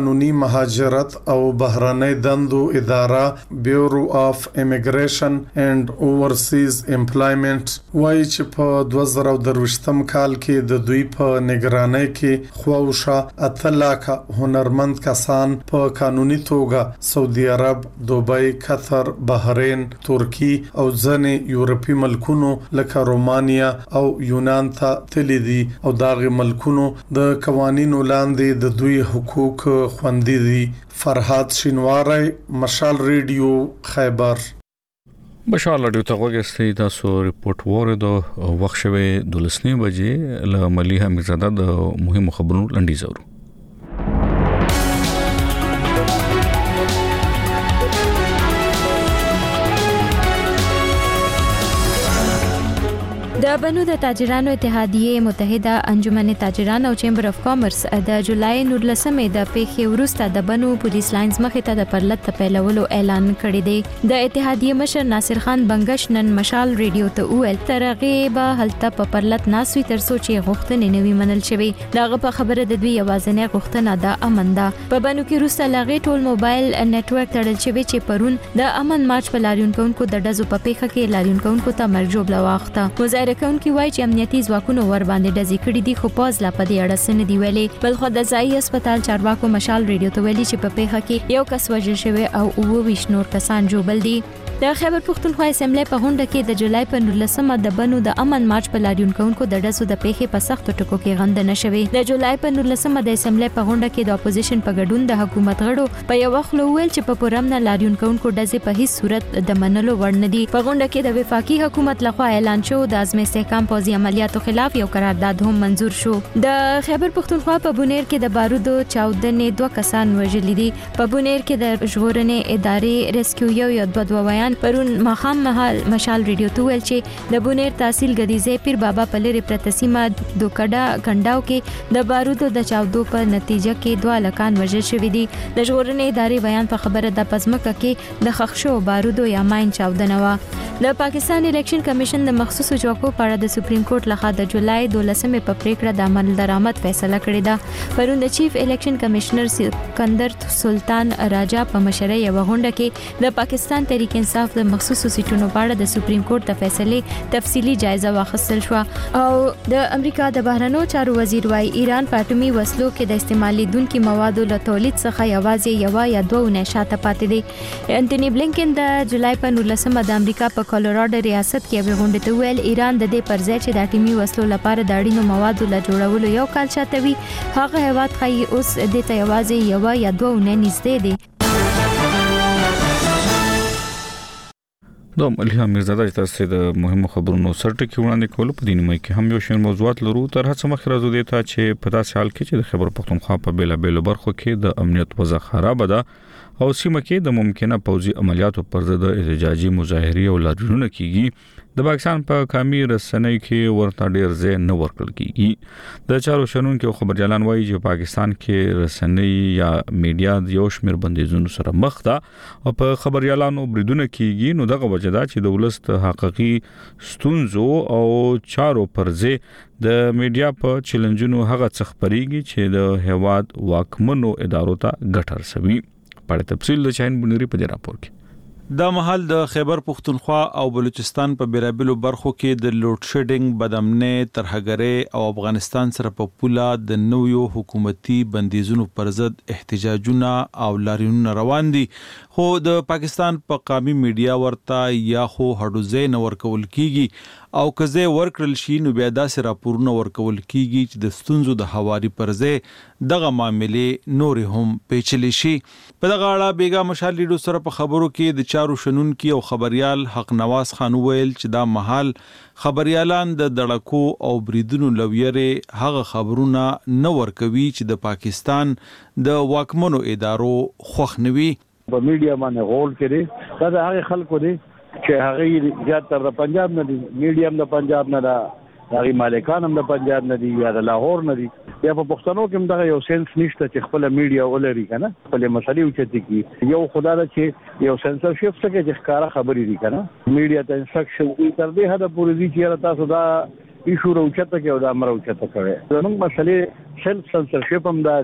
مهاجرت او بهرنۍ دندو اداره بیورو اف امیګریشن اینڈ اوورسیز امپلایمنت وايي چې په 2023م کال کې د دوی په نگرانۍ کې خواوشه 8 لک هنرمند کسان په قانوني توګه سعودي عرب، دوبۍ، قطر، بحرین، ترکی او ځینې یورپی ملکونو لکه رومانیا او یونان ته تللي دي او داغه ملکونو د قوانینو لاندې د دوی حقوق خوندي دي. فرهاد شینواری، مشال ریډیو، خیبر. بشار لډیو ته وګورئ تاسو ریپورت وره د وخت شوه 12 بجې له ملي حمیدزاده د مهمو خبرونو لنډی زورو. د بنو د تاجرانو اتحادیه متحده انجمن تاجران او چیمبر اف کامرس د جولای 19 د پیښې وروسته د بنو پولیس لاینز مخې ته د پرلط پیلولو اعلان کړی دی. د اتحادیه مشر ناصر خان بنگش نن مشال ریډیو ته وویل ترغه به هلته په پرلط ناسوي تر څو چې غوښتنې نوي منل شوي. دغه په خبره د دوی یوازینی غوښتنه د امن ده. په بنو کې وروسته لاغې ټول موبایل نتورک تړل شوی چې پرون د امن مارچ په لاریون کوونکو د ډزو په پیښه کې لاریون کوونکو ته مرګ جوړ واخته. مظاهره کوونکي وایي چې امنیتي ځواکونو ور باندې ډزې کړې دي خو پوز لا په دې اړه سن دی ویلي. بل خو د ځایي هسپتال چارواکو مشال ریډیو ته ویلي چې په پیښه کې یو کس وژل شوی او 29 نور کسان ژوبل دي. د خیبر پښتونخوا اسمبلی په غونډه کې د جولای په 19 د بنو د امن مارچ په لاریون کوونکو د ډزو د پیښې په سختو ټکو کې غندنه شوې. د جولای په 19 د اسمبلی په غونډه کې د اپوزیشن په ګډون د حکومت غړو په یو خلو ویل چې په پرامنه لاریون کوونکو ډزې په هیڅ صورت د منلو وړ نه دي. په غونډه کې د وفاقي حکومت لخوا اعلان شو د عزم استحکام پوځي عملیاتو خلاف یو قرارداد هم منزور شو. د خیبر پښتونخوا په بونیر کې د بارودو چاودنې 2 کسان وژل دي. په بونیر کې د ژغورنې ادارې ریسکیو یو 2 ویان پرون مخام مشال ریډیو ته ویل چې د بونیر تحصیل غدیزه پیر بابا په لری پرتسیمه دوکډا کنډاو کې د بارودو د چاودو په نتیجه کې 2 لکان وژل شوی دي. د ژغورنې ادارې بیان په خبره د پزمکه کې د خښشو بارودو یا ماین چاودنه و. د پاکستان الیکشن کمیشن د مخصوصو جوکو په اړه د سپریم کورټ لخوا د جولای 12 په پریکړه د عمل درآمد فیصله کړې ده. پرون د چیف الیکشن کمشنر سکندر سلطان راجا په مشرۍ یو غونډه کې د پاکستان تحریک انصاف د مخصوصو سیټونو په اړه د سپریم کورټ د فیصلې تفصیلی جایزه واخیستل شو. او د امریکا د بهرنیو چارو وزیر وايي ایران په اټومي وسلو کې د استعمالیدونکو موادو له تولید څخه یوازې یو یا 2 نه شاته پاتې دي. انټونی بلینکن د جولای په 19 د امریکا په کولوراډو ریاست کې یو غونډه ته ویل ایران د دې پر ځای چې د اټومي وسلو لپاره د اړینو موادو له جوړولو یو کال شاته وي هغه هیواد خي اوس د ته یوازې یو یا 2 نه نږدې دي. دوم الهام میرزاده چې تاسو د مهمو خبرونو سرټکی وړاندې کول په دینه کې هم یو شین موضوعات لرو تر هڅه مخ راځو دی ته چې په داسې حال کې چې د خبر پښتونخوا په بیلا بیل برخو کې د امنیت وضع خراب ده او سیمه کې د ممکنه پوځي عملیاتو پر ضد احتجاجي مظاهرې او لاریونونه کیږي. د پاکستان په کامي رسنۍ کې ورته ډیر ځای نه ورکړل کیږي. د چارو شنونکو خبرجالان وایي چې پاکستان کې رسنۍ یا میډیا د یو شمېر بندیزونو سره مخ ده او په خبرجالانو بریدونه کیږي. نو دغه وجه ده چې د ولست حقيقي ستونزو او چارو پر ځای د میډیا په چیلنجونو هغه څخ پریږي چې د هواد واکمنو ادارو ته ګټر سوي. په تفصیل د چاین بنوري په راپور کې دا محل د خیبر پښتونخوا او بلوچستان په بیرابلو برخو کې د لوډ شیډینګ بدامنۍ ترهګرۍ او افغانستان سره په پوله د نویو حکومتي بندیزونو پر ضد احتجاجونه او لاریونونه روان دي. خو د پاکستان په قومي میډیا ورته یا خو هډوزې نه ورکول کیږي او کزه ورکړل شي نو بیا داسې راپورونه ورکول کیږي چې د ستونزو د حواري پر ځای دغه معاملې نور هم پیچلې شي. په دغه اړه بیګا مشال لیډو سره په خبرو کې د چارو شنونکي او خبريال حق نواز خان ویل چې دا محل خبريالان د دړکو او بریدونو لویره هغه خبرونه نه ورکوي چې د پاکستان د واکمنو ادارو خوښ نوي. په میډیا باندې غول کړي دا د هغه خلکو دي چې هغه زیات تر د پنجاب نه دي، میډیم د پنجاب نه ده، هغه مالکان هم د پنجاب نه دي یا د لاهور نه دي. یا په پښتنو کې دغه یو سنس نشته چې خپل میډیا ولري کنه خپل مسلې اوچتي کی یو خدای دا چې یو سنسرشپ څخه چې ښکارا خبرې دي کنه میډیا ته انسټرکشن دي تر دې حد پورې دي چې تاسو دا ایشو راوچته کې او دا امر اوچته کوي. زموږ مسلې سلف سنسرشپ هم داري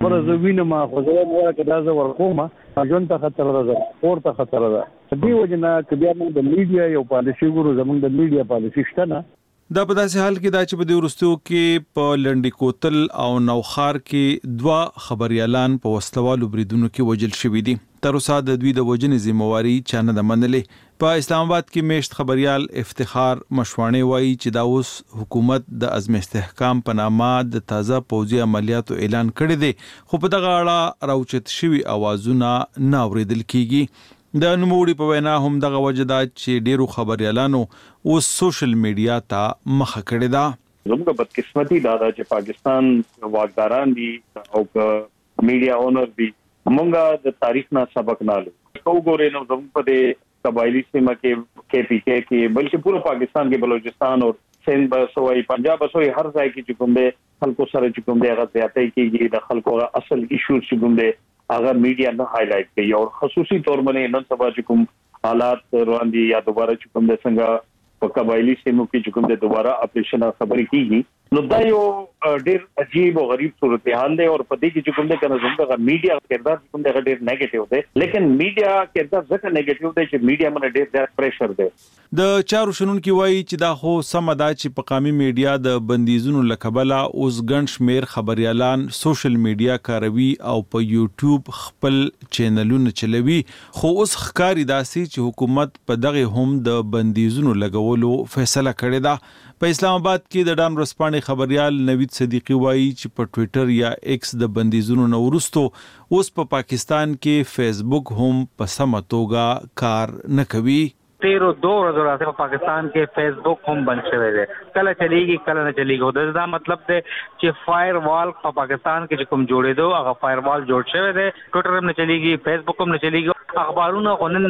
ورزه وینم خو زه ورکه دا زه ورکوم ژوند ته خطر ده اور ته خطر ده دې وجنه کبیا موږ د میډیا یو پالیسي ګورو زموږ د میډیا پالیسي شته نه دا په داسې حال کې دا چې په دې وروستیو کې په لنډی کوتل او نوخار کې 2 خبريالان په وسلوالو بریدونو کې وژل شوي دي. تر اوسه د دوی د وژنې ذمہواری چا نه ده منلې. په اسلام آباد کې میشت خبريال افتخار مشوانی وایي چې دا اوس حکومت د عزم استحکام په نامه د تازه پوځي عملیاتو اعلان کړی دی، خو په دغه اړه راوچت شوي اوازونه نه اوریدل کیږي. د نوموړي په وینا هم دغه وجه ده چې ډیرو خبريالانو اوس سوشل میډیا ته مخه کړې ده. زموږ بدقسمتي دا ده چې پاکستان واکداران دي او میډیا اونر دي موږ د تاریخ نه سبق نه لو وګورئ نو زموږ په دې قبایلی سیمه کې KPK کې بلکې پورا پاکستان کې بلوچستان او سند بسوي پنجاب بسوي هر ځای کې چې کوم دي خلکو سره چې کوم دي هغه زیاتې کېږي د خلکو اصل ایشوز چې کوم دي اگر میډیا نه هایلایټ کوي او خصوصي تور باندې نن سبا چې کوم حالات روان دي یا دوباره چې کوم د څنګه په قبایلی سیمو کې چې کوم د دوباره اپریشن خبرې کیږي نو دا یو ډېر عجیب او غریب صورتحال دی او په دې کې چې کوم د کنه زموږ میډیا کردار کوم د ډېر نیگیټیو دی لیکن میډیا کردار ځکه نیگیټیو دی چې میډیا باندې ډېر زیات پریشر دی. د چارو شنونکو وایي چې دا خو سم ده چې په قومي میډیا د بندیزونو لکبله اوس ګڼ شمیر خبريالان سوشل میډیا کاروي او په یوټیوب خپل چینلونه چلوي، خو اوس ښکاری داسي چې حکومت په دغه هم د بندیزونو لګولو فیصله کړې ده. په اسلام آباد کې د ډان ورسپانې خبريال نوید صدیقی وایي چې په ټوئیټر یا ایکس د بندیزونو نه وروسته اوس په پاکستان کې فیسبوک هم په سمه توګه کار نه کوي. 13 ورځې راځي په پاکستان کې فیسبوک هم بند شوی دی، کله چلیږي کله نه چلیږي. دا مطلب دی چې فایر وال په پاکستان کې کوم جوړېدو هغه فایر وال جوړ شوی دی، ټوئیټر هم نه چلیږي، فیسبوک هم نه چلیږي. اخبارونه غونن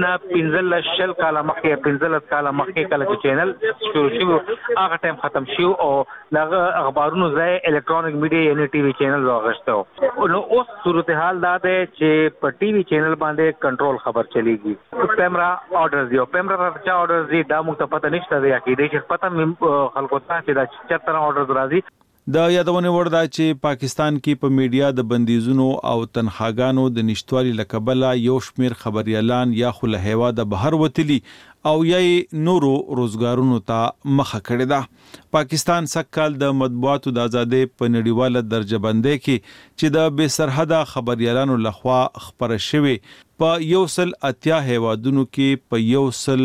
15 کاله مخکې 15 کاله مخکې کله چې چینل شروع شو هغه ټایم ختم شو او دغه اخبارونو ځای الکترونیک میډیا یعنی ټي وي چینل راغشته. نو اوس صورتحال دا ده چې په ټي وي چینل باندې کنټرول خبر چلیږي، پیمرا آرډرز دی، پیمرا راځي آرډرز دی، دا موږ ته پته نشته دی چې دې چې پته خلکو ته چې دا چرته آرډرز راځي. د یادونه وړ ده چې پاکستان کې په میډیا د بندیزونو او تنخواګانو د نشټوالي لکبله یو شمیر خبريالان یا خو له هیواده بهر وتلي او یا نورو روزګارونو ته مخه کړې ده. پاکستان سکهال د مطبوعاتو د ازادۍ په نړیواله درجه بندۍ کې چې د بې سرحده خبريالانو لخوا خبره شوې په 180 هیوادونو کې په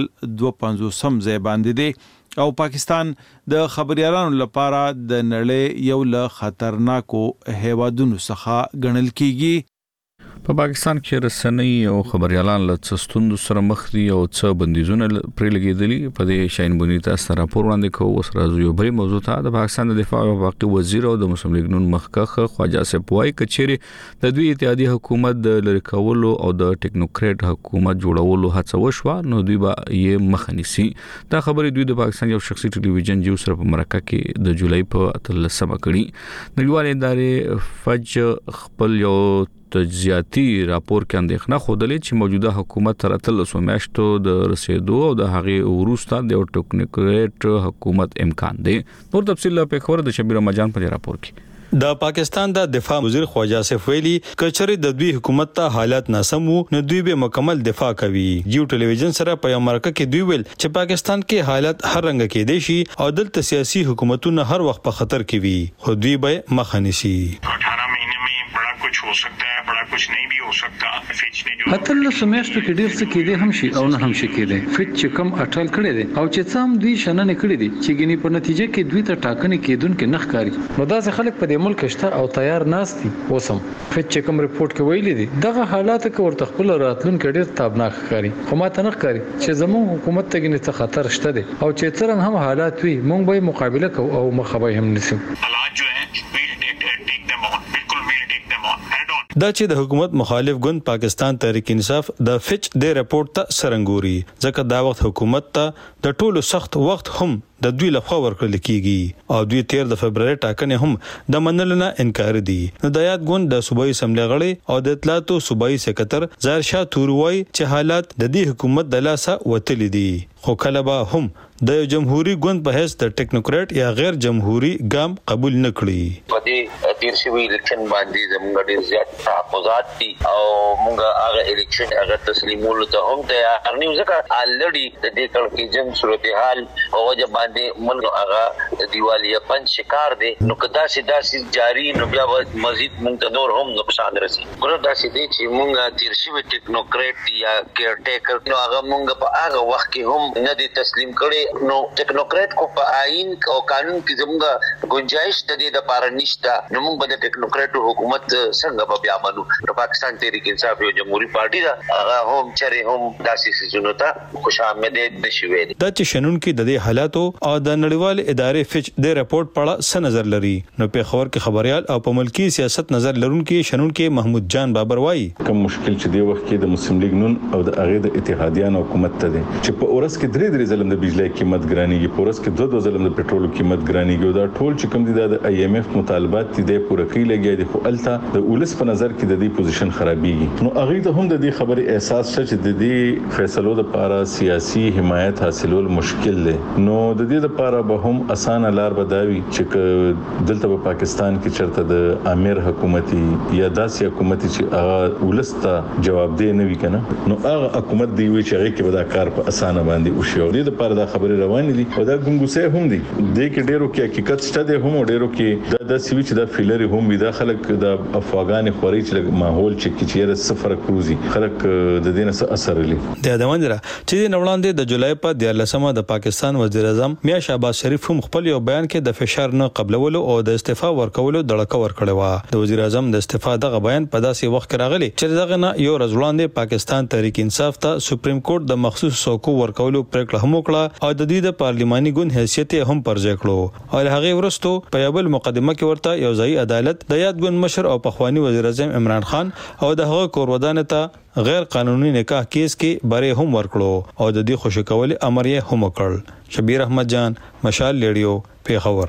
152 ځای باندې دی او پاکستان د خبريالانو لپاره د نړۍ یو له خطرناکو هیوادونو څخه ګڼل کیږي. په پاکستان کې رسنۍ او خبريالان له څستوندو سره مخ دي او څه بندیزونه پرې لګیدلي. په دې شاین بونی تاسو راپور وړاندې کوو. اوس راځو یو بل موضوع ته. د پاکستان د دفاع او واقعي وزیر او د مسلم لیگ نون مخکخ خواجه سپوای کچيري د دوی اتحادیه حکومت د لری کولو او د ټیکنوکریټ حکومت جوړولو هڅه وشوه نو دوی به یې مخنیسي. دا خبرې دوی د پاکستان یو شخصي ټلویزیون جیو سره په مرکه کې د جولای په 13 کړي. نړیوال ادارې فج خپل یو تجزیاتی راپور کې اندېښنه خوده چې موجوده حکومت تر 13 میاشتو د رسیدو او د هغې وروسته د ټیکنوکریټ حکومت امکان دی. نور تفصیل په خبر د شبیر رمضان په راپور کې. د پاکستان د دفاع وزیر خواجه سیف ویلي کچري د دوی حکومت ته حالات ناسم وو نو دوی به مکمل دفاع کوي. جیو ټلویزیون سره په امریکا کې دوی ویل چې پاکستان کې حالات هر رنګ کې دي شي او دلته سیاسي حکومتونه هر وخت په خطر کې وي خو دوی به مخنیسي. 18 مہینے میں بڑا کچھ ہو سکتا ہے، بڑا کچھ نہیں بھی ہو سکتا. فچ نے جو اتل سمیشتو کې ډیر څه کېده هم شي او نه هم شي کېده. فچ چې کم اټل کړي دي او چې څام دوی شننه کړي دي چې ګینی په نتیجه کې دوی ته ټاکنې کېدون کې نخ کاری. نو دا ځکه خلک په دې ملک شته او تیار ناستي. اوسم فچ چې کم رپورت کې ویلي دي دغه حالات کې ورته خپل راتلون کې ډیر تابناک کاری. خو ما ته نه کاری چې زموږ حکومت ته ګینی څه خطر شته دي او چې څرنګه هم حالات وي مونږ به مقابله کوو او مخابه هم نسو. حالات جو ہیں ټیک دم اون بالکل ویل ټیک دم اون هیډ اون. دا چې د حکومت مخالف ګوند پاکستان تحریک انصاف د فچ د رپورت ته سرنګوري ځکه دا وخت حکومت ته د ټولو سخت وخت هم د دوی لخوا ورکړل کیږي او دوی 13 د فبرवरी ټاکنې هم د منلو نه انکار دي. د دایات ګوند د صوبایي اسمبلی غړي او د اطلاعاتو صوبایي سکرټر ظاهر شاه تورواي چې حالات د دې حکومت د لاسه وتلي دي خو کله به هم د جمهوریت ګوند په هیڅ د ټیکنوکرات یا غیر جمهوری ګام قبول نکړي. په دې تیر شوی الیکشن باندې زموږ ډیر زیات تحفظات دي او موږ هغه الیکشن هغه تسلیمولو ته هم تیار نه یو ځکه الریډي د دې کړه کې جنگ صورتحال په وجه باندې موږ هغه د دیوالیه پن شکار دي نو کدا سي جاری نو بیا مزید موږ ته نور هم نقصان رسي. ګور دا سي دي چې موږ تیر شوی ټیکنوکرات یا کیر ټیکر نو هغه موږ په هغه وخت کې هم نه دي تسلیم کړي. نو ټیکنوکرات کو په آئین او قانون کې زموږ گنجائش د دې لپاره نشته نو موږ د ټیکنوکرات حکومت څنګه به بیا منو. پاکستان تحریک انصاف یو جمهوریت پارټي دا هغه هم چره هم داسې سيزونو ته خوش آمدید نشوي. دا چې شنن کې د دې حالاتو او د نړیوال ادارې فچ د رپورت پړه څه نظر لري نو په خبر کې خبريال او په ملکی سیاست نظر لرونکي شنن کې محمود جان بابر وایي کوم مشکل چې دی وخت کې د مسلم لیگ نون او د اغه د اتحادیان حکومت ته دي چې په اورس کې درې ځلم د بجلی قیمت ګرانیږي په اورس کې دوه ځلم د پټرول قیمت ګرانیږي دا ټول چې کوم دي د آی ایم ایف مطالبات دي د پوره کې لګي دي خو الته د اولس په نظر کې د دې پوزیشن خرابيږي نو اغه ته هم د دې خبرې احساس شته چې د دې فیصلو لپاره سیاسي حمایت حاصلول مشکل دی نو د دې لپاره به هم اسانه لار بداوي چې دلته په پاکستان کې چرته د امیر حکومتي یا داسې حکومتي چې هغه ولسته جواب دی نه وی کنه نو هغه حکومت دی وی چې هغه کې ودا کار په اسانه باندې او شو دې لپاره دا خبرې روان دي او دا ګنګوسه هم دي د کې ډیرو کې حقیقت شته دي هم ډیرو کې د سوي چې د فیلر هم وي دا خلک د افغان خوري چې ماحول چې چیرې صفر کروزي خلک د دې نه اثر لري. د ادمندره چې نوړاندې د جولای په 14مه د پاکستان وزیر اعظم میا شهباز شریف هم خپل یو بیان کې د فشار نه قبلولو او د استعفا ورکولو دړکه ورکړې و. د وزیر اعظم د استعفا دغه بیان په داسې وخت کې راغلی چې دغه نه یو ورځ وړاندې پاکستان تحریک انصاف ته سپریم کورټ د مخصوص څوکو ورکولو پریکړه هم وکړه او د دې د پارلماني ګوند حیثیت هم پرځای کړو او هغه ورستو په یو بل مقدمه کې ورته یو ځای عدالت د یاد ګوند مشر او پخوانی وزیر اعظم عمران خان او د هغه کورودان ته غیر قانوني نکاح کیس کې بری هم ورکړو او د دې خوشی کول امر یې هم وکړ. شبیر احمد جان مشال لیډیو پیښور.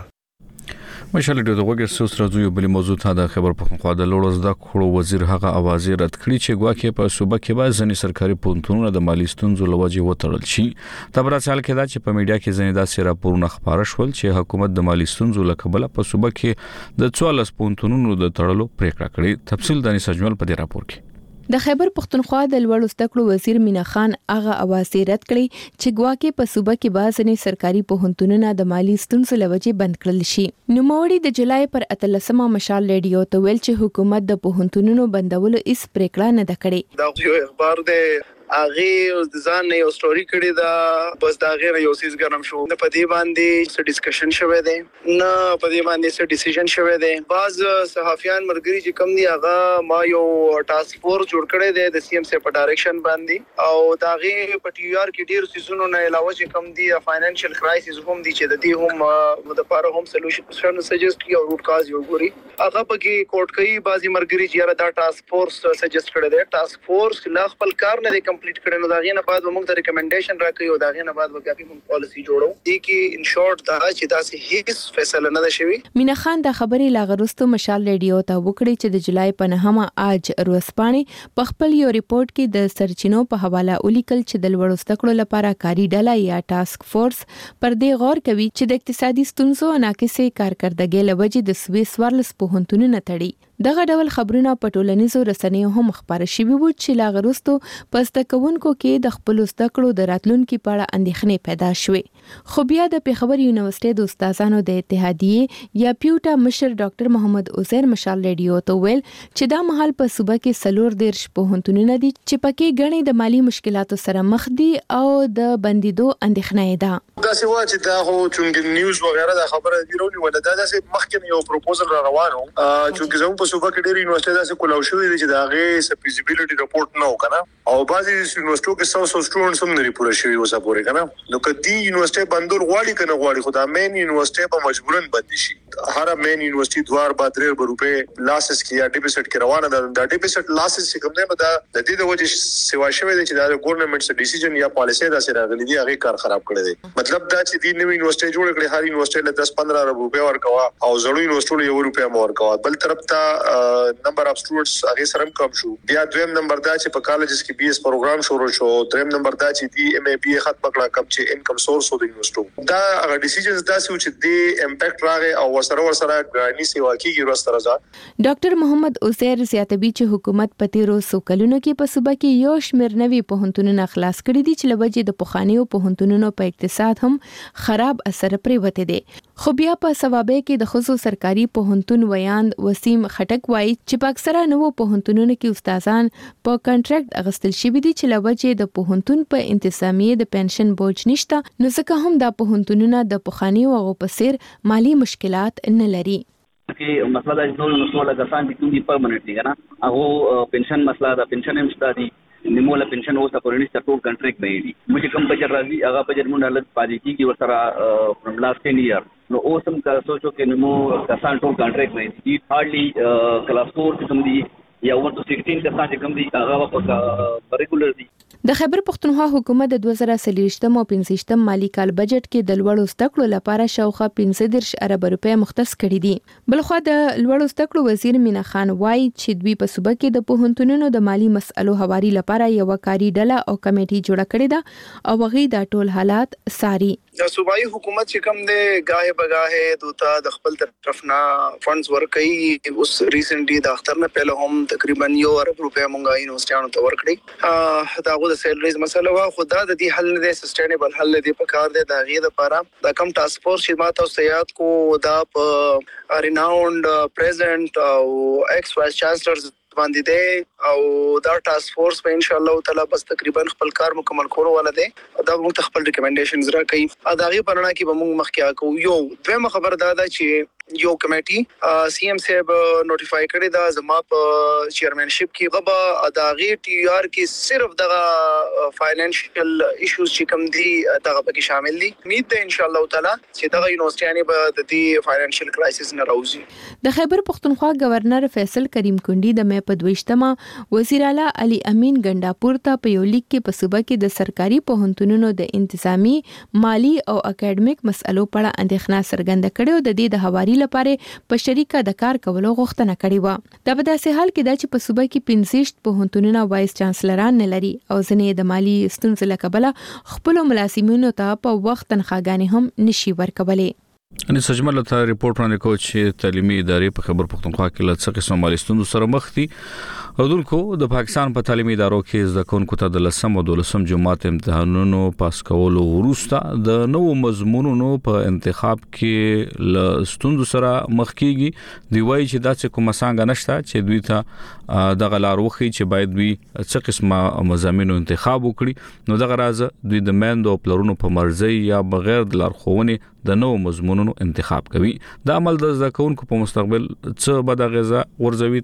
مشال لیډیو دغه سوس راځو یو بل موضوع ته د خبر په خوا د لوړز د کړو وزیر هغه आवाज رد کړی چې ګواکې په صوبه کې باز ځنی سرکاري پونتونونه د مالی ستونزو لوجه وټړل شي. تبرا سال کې دا چې په میډیا کې ځنی داسې راپورونه خبره شول چې حکومت د مالی ستونزو لکبل په صوبه کې د 14 پونتونونو د تړلو پریکړه کړې. تفصیل د نسجمل په دې راپور کې. د خیبر پختونخوا د لوړو زده کړو وزیر مینا خان هغه اواز رد کړی چې ګواکې په صوبه کې بازنې سرکاري پوهنتونونه د مالی ستونزو لوجه بند کړل شي. نوموړي د جولای پر 13مه مشال ریډیو ته ویل چې حکومت د پوهنتونونو بندولو هیڅ پریکړه نه ده کړې. دا یو اخبار دی اغه ځان نه یو سټوري کړی دا بس دا غیر یو سیس ګرم شو نه پدې باندې څه ډیسکشن شوه دی نه پدې باندې څه ډیسیژن شوه دی. باز صحافیان مرګري چې کم دی هغه ما یو ټاسک فورس جوړ کړی دی د سی ام سی په ډایرکشن باندې او دا غي په ټي آر کې ډیر سيزونو نه علاوه چې کم دی فاینانشل کرایسس هم دي چې د دې هم د لپاره هم سولوشن سجست کی او روټ کاز یو ګوري هغه پکې کوټ کوي بازي مرګري چې یاره دا ټاسک فورس سجست کړی دی. ټاسک فورس لا خپل کار نه کمپلیټ کړي نو دا غي نه بعد موږ ته ریکمنډیشن راکړي او دا غي نه بعد وکړي موږ پالیسی جوړو دي کې ان شورت دا چې دا سه هیڅ فیصله نه شوي. مینا خان دا خبرې لاغرستو مشال ریډیو ته وکړي چې د جولای په 9مه اج روسپانې په خپل یو ریپورت کې د سرچینو په حواله ولیکل چې د لوړو زده کړو لپاره کاری ډله یا ټاسک فورس پر دې غور کوي چې د اقتصادي ستونزو ناقصې کارکردګۍ لوجه د سویس ورلس پوهنتونونه تړي. دغه ډول خبرونه په ټولنیزو رسنیو هم خبره شوي وو چې لاغرستو پس د کوونکو کې د خپل زده کړو د راتلونکو په اړه اندېښنې پیدا شوې. خو بیا د پیښور یونیورسيټي د استادانو د اتحادیې یا پیوټا مشر ډاکټر محمد عزیر مشال ریډیو ته ویل چې دا مهال په صوبه کې سلور دیرش پوهنتونونه دي چې پکې غني د مالی مشکلاتو سره مخ دي او د بندیدو اندېښنه ده. دا څه وا چې دا هو چې نیوز وغیرہ دا خبره دیرونی ولا دا څه مخکې یو پروپوزل را روانو چې زموږ په صوبه کې ډېر یونیورسيټي داسې کولاو شوې دي چې دا غي سفیزیبিলিټي رپورټ نه وکنه او بعضي یونیورسيټو کې 100 سټوډنټس هم نه پوره شوي وسه پورې کنه نو کدي یونیورسيټي بندول غواړي کنه غواړي خو دا مین یونیورسيټي په مجبورن بند شي هر مین یونیورسيټي دوار با 3 روپے لاسز کې یا ډیپوزټ کې روانه ده د ډیپوزټ لاسز چې کوم نه د دې د وجه سیوا شوی دی چې د ګورنمنت سره ډیسیژن یا پالیسي دا سره غلي دي هغه کار خراب کړی دی مطلب دا چې د نوې یونیورسيټي جوړ کړي هر یونیورسيټي له 10-15 روپے ورکوا او زړو یونیورسيټي یو روپے ورکوا بل طرف ته نمبر اف سټوډنټس هغه سره کم شو بیا دویم نمبر دا چې په کالجز کې بي اس پروګرام شروع شو دریم نمبر دا چې دی ام ای بي خط پکړه کم چې انکم سورس د یونیورسيټي دا هغه ډیسیژنز دا چې د امپیکټ راغی او ورسره ګرانی سیوا کیږي ورسره ځه ډاکټر محمد اوسیر زیاتبی چې حکومت په تیرو سوکلونو کې په صوبه کې یو شمېر نوي پوهنتونونه خلاص کړي دي چې لوجه د پخوانیو پوهنتونونو په اقتصاد هم خراب اثر پرې دي خو بیا په سوابه کې د خصوصي سرکاري پوهنتون ویاند وسیم خټک وایي چې په اکثره نوو پوهنتونونو کې استادان په کنټراکټ اغستل شوي دي چې لوجه د پوهنتون په انتظامیه د پنشن بوج نشته نو ځکه هم د پوهنتونونو د پخوانیو هغو په څیر مالی مشکلات نه لري کې مسله د ټول مسله کسان چې کوم دي پرمننټ دي کنه هغه پنشن مسله دا پنشن هم ستاسي نیموله پنشن اوسه پرونیسته ټول کنټریکټ دی مې کوم بجټ راځي هغه بجټ مونږ حالت پاتې کیږي ورسره فرام لاست 10 ایئر نو اوسم کا سوچو کې نیمو کسان ټول کنټریکټ دی هارډلی کلاس 4 کوم دي یا 1 to 16 کسان چې کوم دي هغه په ریګولر دي د خیبر پختونخوا حکومت د 2023 او 25 مالی کال بجټ کې د لوړو زده کړو لپاره شاوخوا 15 ارب روپۍ مختص کړي دي بلخو د لوړو زده کړو وزیر مینا خان وایي چې دوی په صوبه کې د پوهنتونونو د مالی مسئلو هواري لپاره یو کاری ډله او کمیټي جوړه کړې ده او هغه د ټول حالات ساري د صوبایي حکومت چې کوم دی گاهه بگاهه دوته د خپل طرف نه فندز ورکړي اوس ریسنټلی د اختر نه پهله هم تقریبا 1 ارب روپۍ مونږه یونیورسيټانو ته ورکړي دا د سیلریز مسله وا خدا د دې حل نه سستینبل حل دی په کار دی د غي د لپاره د کم ټاسک فورس چې ماته سیادت کو دا په ریناوند پریزیدنٹ او ایکس وایس چانسلر باندې دی او دا ټاسک فورس په ان شاء الله تعالی بس تقریبا خپل کار مکمل کولو ولده دا موږ خپل ریکمنډیشنز راکړي اداغي پرنا کې به موږ مخکې کو یو دویم خبر دا چې یو کمیټي سی ایم صاحب نوټیفای کړی دا زما په چیرمنشپ کې غبا اداغي ټي آر کې صرف دغه فاینانشل ایشوز چې کوم دي دغه پکې شامل دي امید ده ان شاء الله تعالی چې دغه یونیورسيټي به د دې فاینانشل کرایسس نه راوځي د خیبر پختونخوا گورنر فیصل کریم کندی د مې په 22 وزیر اعلی علي امین ګنداپور ته په یو لیک کې په صوبه کې د سرکاري پوهنتونونو د انتظامی مالی او اکیډمیک مسلو په اړه اندېښنه څرګنده کړې او د دې د حواري لپاره په شریکه د کار کولو غوښتنه کړې و دا په داسې حال کې دا چې په صوبه کې 15 پوهنتونونه وایس چانسلران نه لري او ځینې د مالی ستونزې له کبله خپل ملازمینو ته په وخت تنخواګانې هم نشي ورکولای ان سجمل ته ریپورت باندې کوي چې تعلیمي ادارې په خیبر پختونخوا کې له څه قسم مالي ستونزو سره مخ دي اردوونکو د پاکستان په تعلیمي ادارو کې زده کوونکو ته د 10 او 12 جماعت امتحانونو پاس کولو وروسته د نوو مضمونونو په انتخاب کې له ستونزو سره مخ کیږي دی وایي چې دا څه کومه څنګه نشته چې دوی ته د غلار وخی چې باید دوی څه قسمه مضامینو انتخاب وکړي نو دغه راز دوی د مند او پلرونو په مرزي یا بغیر د لارښوونې د نوو مضمونونو انتخاب کوي د عمل د زده کوونکو په مستقبل څه بد غذا ورزوي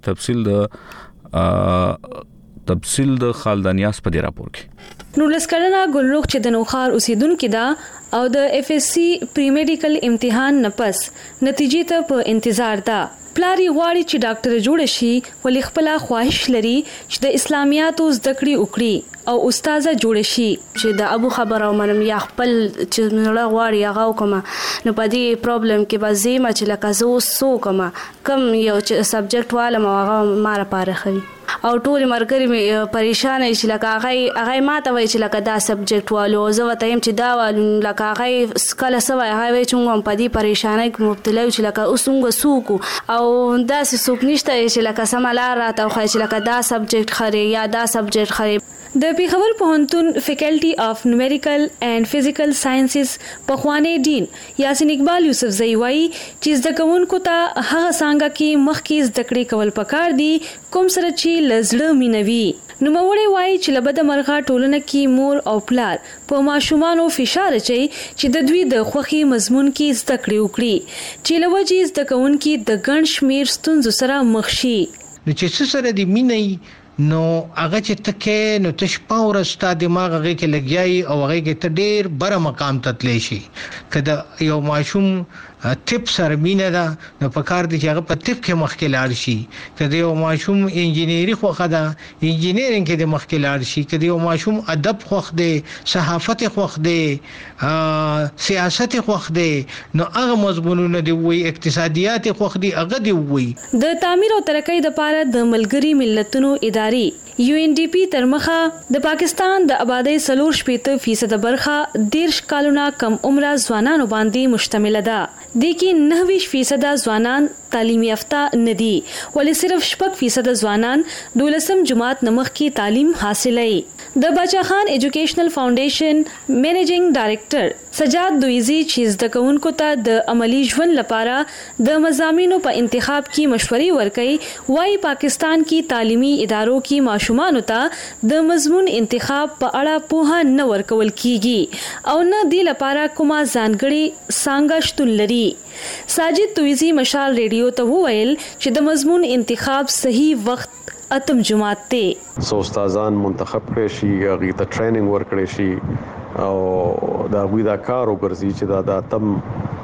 تفصیل د خالدانیاس په دې راپور کې نو لسکلنا ګلروخ چې د نوخار اوسیدونکو دا او د اف اس سی پری میډیکل امتحان نه پس نتیجې ته په انتظار ده پلاری غواړي چې ډاکټر جوړ شي ولې خپل خواهش لري چې د اسلامیاتو زده کړې وکړي او استاذه جوړ شي چې د ابو خبر او منم یا خپل چې نه غواړي هغه کوم نو په دې پرابلم کې بازي ما چې لکه زو سو کوم کم یو سبجیکټ والا ما هغه مار پاره خي او ټول مرګري مې پریشان شي لکه هغه ماته وای چې لکه دا سبجیکټ والو زه وته يم چې دا والو لکه هغه سکاله سوای هغه چې په دې پریشانای کې مبتلا شي لکه اوسنګ سوکو او دا سوک نشته چې لکه سملار راته خو چې لکه دا سبجیکټ خري یا دا سبجیکټ خري د پیښور پوهنتون فیکلټي اف نومریکل اینڈ فزیکل ساينسز پخوانی ډین یاسین اقبال یوسف زئی وایي چې زده کوونکو ته هغه څنګه کې مخکې زده کړې کول پکار دي کوم سره چې لزړه مینوي نو موري وایي چې لبد مرغه ټولنه کې مور او پلار په ماشومانو فشار اچي چې د دوی د خوخي مضمون کې زده کړې وکړي چې لوجي زده کوونکو د ګڼ شمیر ستونزو سره مخ شي نو چې سره د مینې نو هغه چې تکه نو تشپا ورستا دماغ هغه کې لګیای او هغه کې ته ډیر بره مقام ته تللی شي کله یو ماشوم ټیپ سره مینه ده نو په کار دي چې هغه په ټیپ کې مخکې لاړ شي کله یو ماشوم انجینری خوخه ده انجینرینګ کې د مخکې لاړ شي کله یو ماشوم ادب خوخ دی صحافت خوخ دی سیاست خوخ دی نو هغه مضمونونه دی وي اقتصادیات خوخ دی هغه دی وي د تعمیر او ترقۍ لپاره د ملګری ملتونو ادارې UNDP تر مخه د پاکستان د آبادی 40% برخه 10 کالونه کم عمره ځوانانو باندې مشتمل ده د کې 90% ځوانان تعلیم یافته ندي ولې صرف 6% ځوانان 12 جماعت نمخ کی تعلیم حاصلې د بچا خان ایجوکیشنل فاونډیشن منیجینګ ډایریکټر سجاد دویزی چې د کونکو ته د عملی ژوند لپاره د مضامینو په انتخاب کی مشورې ورکړي وايي پاکستان کی تعلیمي ادارو کی ماشومان ته د مضمون انتخاب په اړه پوهه نه ورکول کیږي او نه دی لپاره کومه ځانګړي څنګه شتون لري ساجد دویزی مشال ریډیو ته وویل چې د مضمون انتخاب صحیح وخت اتم جماعت ته سو استادان منتخب کړي شي هغه ته ټریننګ ورکړي شي او دا وی دا کار وګرځي چې دا تم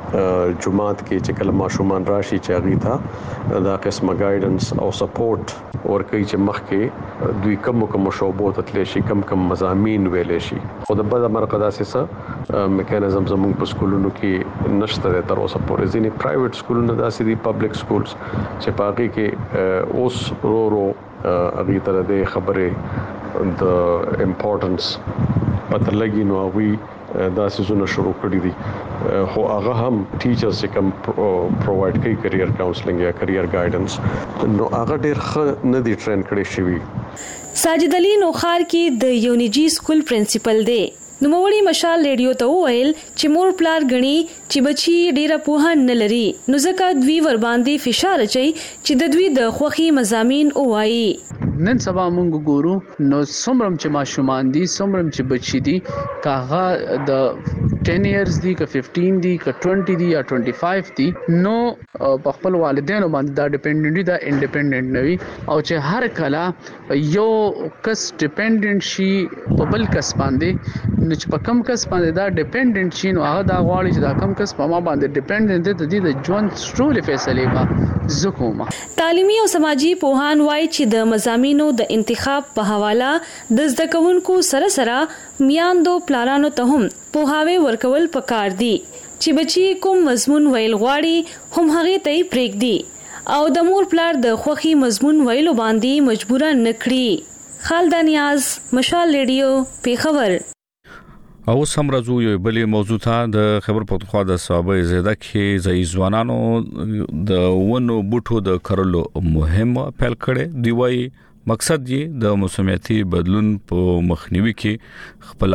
جماعت کې چې کله ماشومان راشي چې هغه ته دا قسمه ګایډنس او سپورټ ورکړي چې مخکې دوی کوم شوبو ته تللی شي کوم مضامین ویلې شي او د بل مرکز اساسه میکانیزم زموږ په سکولونو کې نشته تر اوسه پورې ځینې پرایویټ سکولونه داسې دي پبلک سکولز چې پاګه کې اوس ورو هغه تر دې خبره د امپورټنس پته لګي نو وی دا سيزونه شروع کړی دي خو هغه هم ټیچرز چې کوم پرووایډ کوي کریئر کاونسلینګ یا کریئر ګایډنس نو هغه ډېر ښه نه دي ټرین کړی شوی ساجد علي نوخار کې د یونیجی سکول پرنسپل دی نوموړي مشال ریډیو ته وویل چې مور پلار غني چې بچي ډیره پوهه نه لري نو ځکه دوی ور باندې فشار اچي چې د دوی د خوخي مضامین اوایي نن سبا مونږ ګورو نو څومره چې ماشومان دي څومره چې بچي دي کاغه د 10 years دي که 15 دي که 20 دي یا 25 دي نو په خپل والدینو باندې دا ډیپندنت دي دا انډیپندنت نوي او چې هر کله یو کس ډیپندنت شي په بل کس باندې نو چې په کم کس باندې دا ډیپندنت شي نو هغه دا غواړي چې دا کم کس په ما باندې ډیپندنت دي د ژوند ټول فیصله به زکوما تعلیمي او سماجی پوهان وایي چې د مضامینو د انتخاب په حواله د زده کوونکو سره سره میاندو پلانانو ته هم پوهاوی ورکول پکار دي چې بچي کوم مضمون ویل غواړي هم هغه ته پرېږدي او د مور پلار د خوخي مضمون ویلو باندې مجبور نه کړي خالد نیاز مشال ریډیو پیښور او سمرزو یو بلې موضوع ته د خبر پښتونخوا د صوبې زیاده کې ځای ځوانانو د ونو بوټو د کرلو مهم پیل کړي دی وای مقصد یې د موسمیاتي بدلون په مخنیوي کې خپل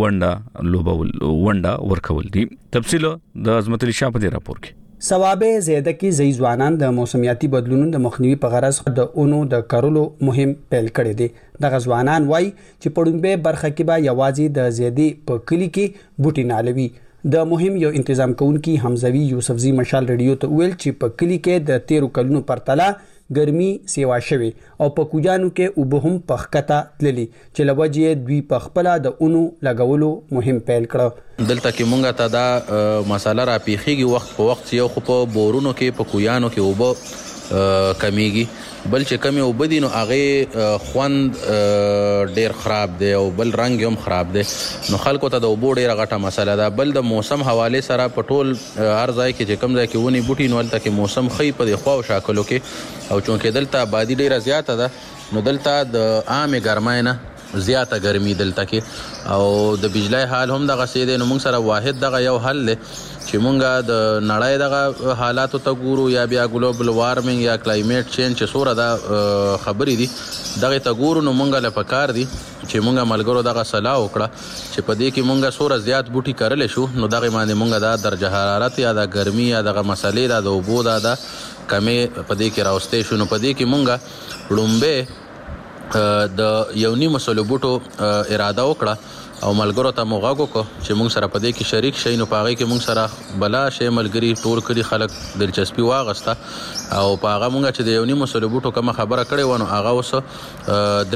ونډه ورکول دي تفصیل د عظمت علي شاه په راپور کې ثوابه زیاده کې ځای ځوانان د موسمیاتي بدلونونو د مخنیوي په غرض د اونو د کرلو مهم پیل کړي دي د غزوانان وای چې پړونبه برخه کې به یوازې د زیادي په کلی کې بوټي نالوي د مهم یو تنظیم کوونکی حمزوی یوسفزی مشال ریډیو ته ویل چې په کلی کې د 13 کلونو پرتله ګرمي سیوا شوی او په کوجانو کې وبهم پخکتا تللی چې لوجې دوی پخپله د اونو لګولو مهم پیل کړ دلته کې مونږه ته دا مساله را پیخيږي وخت په وخت یو خو په بورونو کې په کویانو کې وب کمیږي بل چې کمی وبدي نو هغه خوند ډیر خراب دی او بل رنگ هم خراب دی نو خلکو ته د وبو ډیره غټه مسله ده بل د موسم حواله سره په ټول هر ځای کې چې کم ځای کې ونی بوټي نو تلته کې موسم خې په خو او شاکلو کې او چونکه دلته آبادی ډیره زیاته ده نو دلته د عام ګرمای نه زیاته ګرمي دلته کې او د بجلی حال هم دغه سي دي نو موږ سره واحد دغه یو حل لې چې مونږه د نړۍ دغه حالاتو ته ګورو یا بیا ګلوبل وارمنګ یا کلایمیټ چینج چې سوره دا خبرې دي دغه ته ګورو نو مونږه لپاره دي چې مونږه ملګرو دغه صلاح وکړه چې په دې کې مونږه سوره زیات بوټي کړل شو نو دغه باندې مونږه دا درجه حرارت یا د ګرمي یا دغه مسلې دا د وبو دا کمې په دې کې راوستې شو نو په دې کې مونږه لومبه د یو نیمه سلو بوټو اراده وکړه او ملګرو ته موغاګو کو چې موږ سره پدې کې شریک شي نو پاغي کې موږ سره بلا شي ملګری ټول کړي خلک دلچسپي واغسته او پاغه موږ چې د یو نیمه سلو بوټو کوم خبره کړې ونه هغه اوس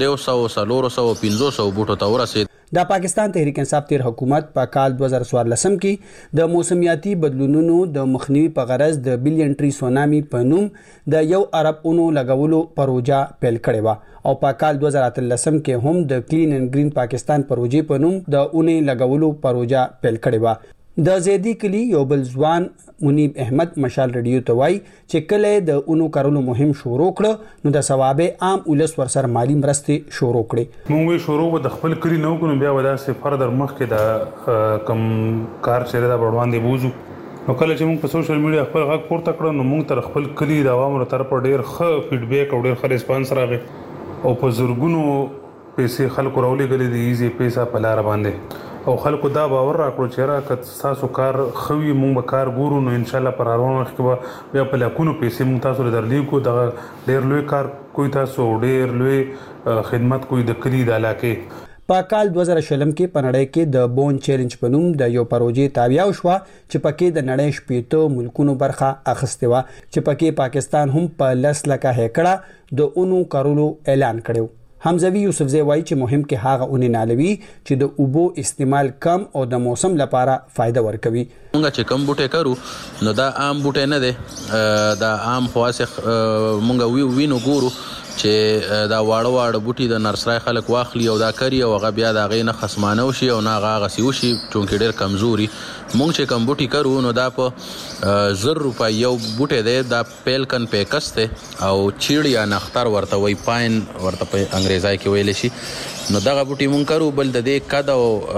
300 بوټو ته ورسید. د پاکستان تحریک انصاف تیر حکومت په کال 2014 کې د موسمیاتي بدلونونو د مخنیوي په غرض د بلین ټری سونامي په نوم د 1 ارب اونو لګولو پروژه پیل کړې و او په کال 2013 کې هم د کلین اینڈ گرین پاکستان پروژې په نوم د اونې لګولو پروژه پیل کړې و. د زیدی کلی یو بل ځوان منیب احمد مشال ریډیو ته وای چې کله د اونو کارولو مهم شروع کړ نو د ثواب عام ولس ورسره مالی مرستې شروع کړې. موږ شروع د خپل کلی نو کو بیا ودا سه فردر مخ کې د کم کار چیرې دا بړوان دی بوزو نو کله چې موږ په سوشل میډیا خپل غږ پورته کړو نو موږ تر خپل کلی د عوامو طرف ډیر ښه فیډبیک او ډیر ښه ریسپانس راغی او په زورګونو پیسې خلکو راولې غلې دي ایزي پیسې په لار باندې او خلکو دا باور راکړو چې راکړه تاسو کار خوي مونږ به کار ګورو نو ان شاء الله پر روان وخت کې بیا په لکونو پیسې مونږ تاسو درلې کو دا ډیر لوی کار کوئی تاسو ډیر لوی خدمت کوئی د کلی د علاقې. په کال 2020 کې پنړې کې د بون چیلنج په نوم د یو پروژې تابعیاو شو چې پکې د نړۍ شپېته ملکونو برخه اخیستې و چې پکې پاکستان هم په 10 لکه هکړه د اونو کارولو اعلان کړو. حمزوی یوسفزی وایي چې مهم کې هغه اونې نالوي چې د اوبو استعمال کم او د موسم لپاره فائدہ ورکوي. مونږ چې کم بوټي کرو نو دا عام بوټي نه دي دا عام خواص مونږ وینو ګورو چې دا واړه بوټي د نرسرای خلک واخلي او دا کری او هغه بیا دا غي نه خصمانه وشي او نه هغه غسیو شي چونکه ډیر کمزوري. مونږ چې کم بوټي کرو نو دا په 1000 روپۍ یو بوټي دی دا پیلکن پیکس ته او چیړ یا نختر ورته وای پاین ورته په انګریزي کې ویل شي نو دا بوټي مونږ کرو بل د دې کده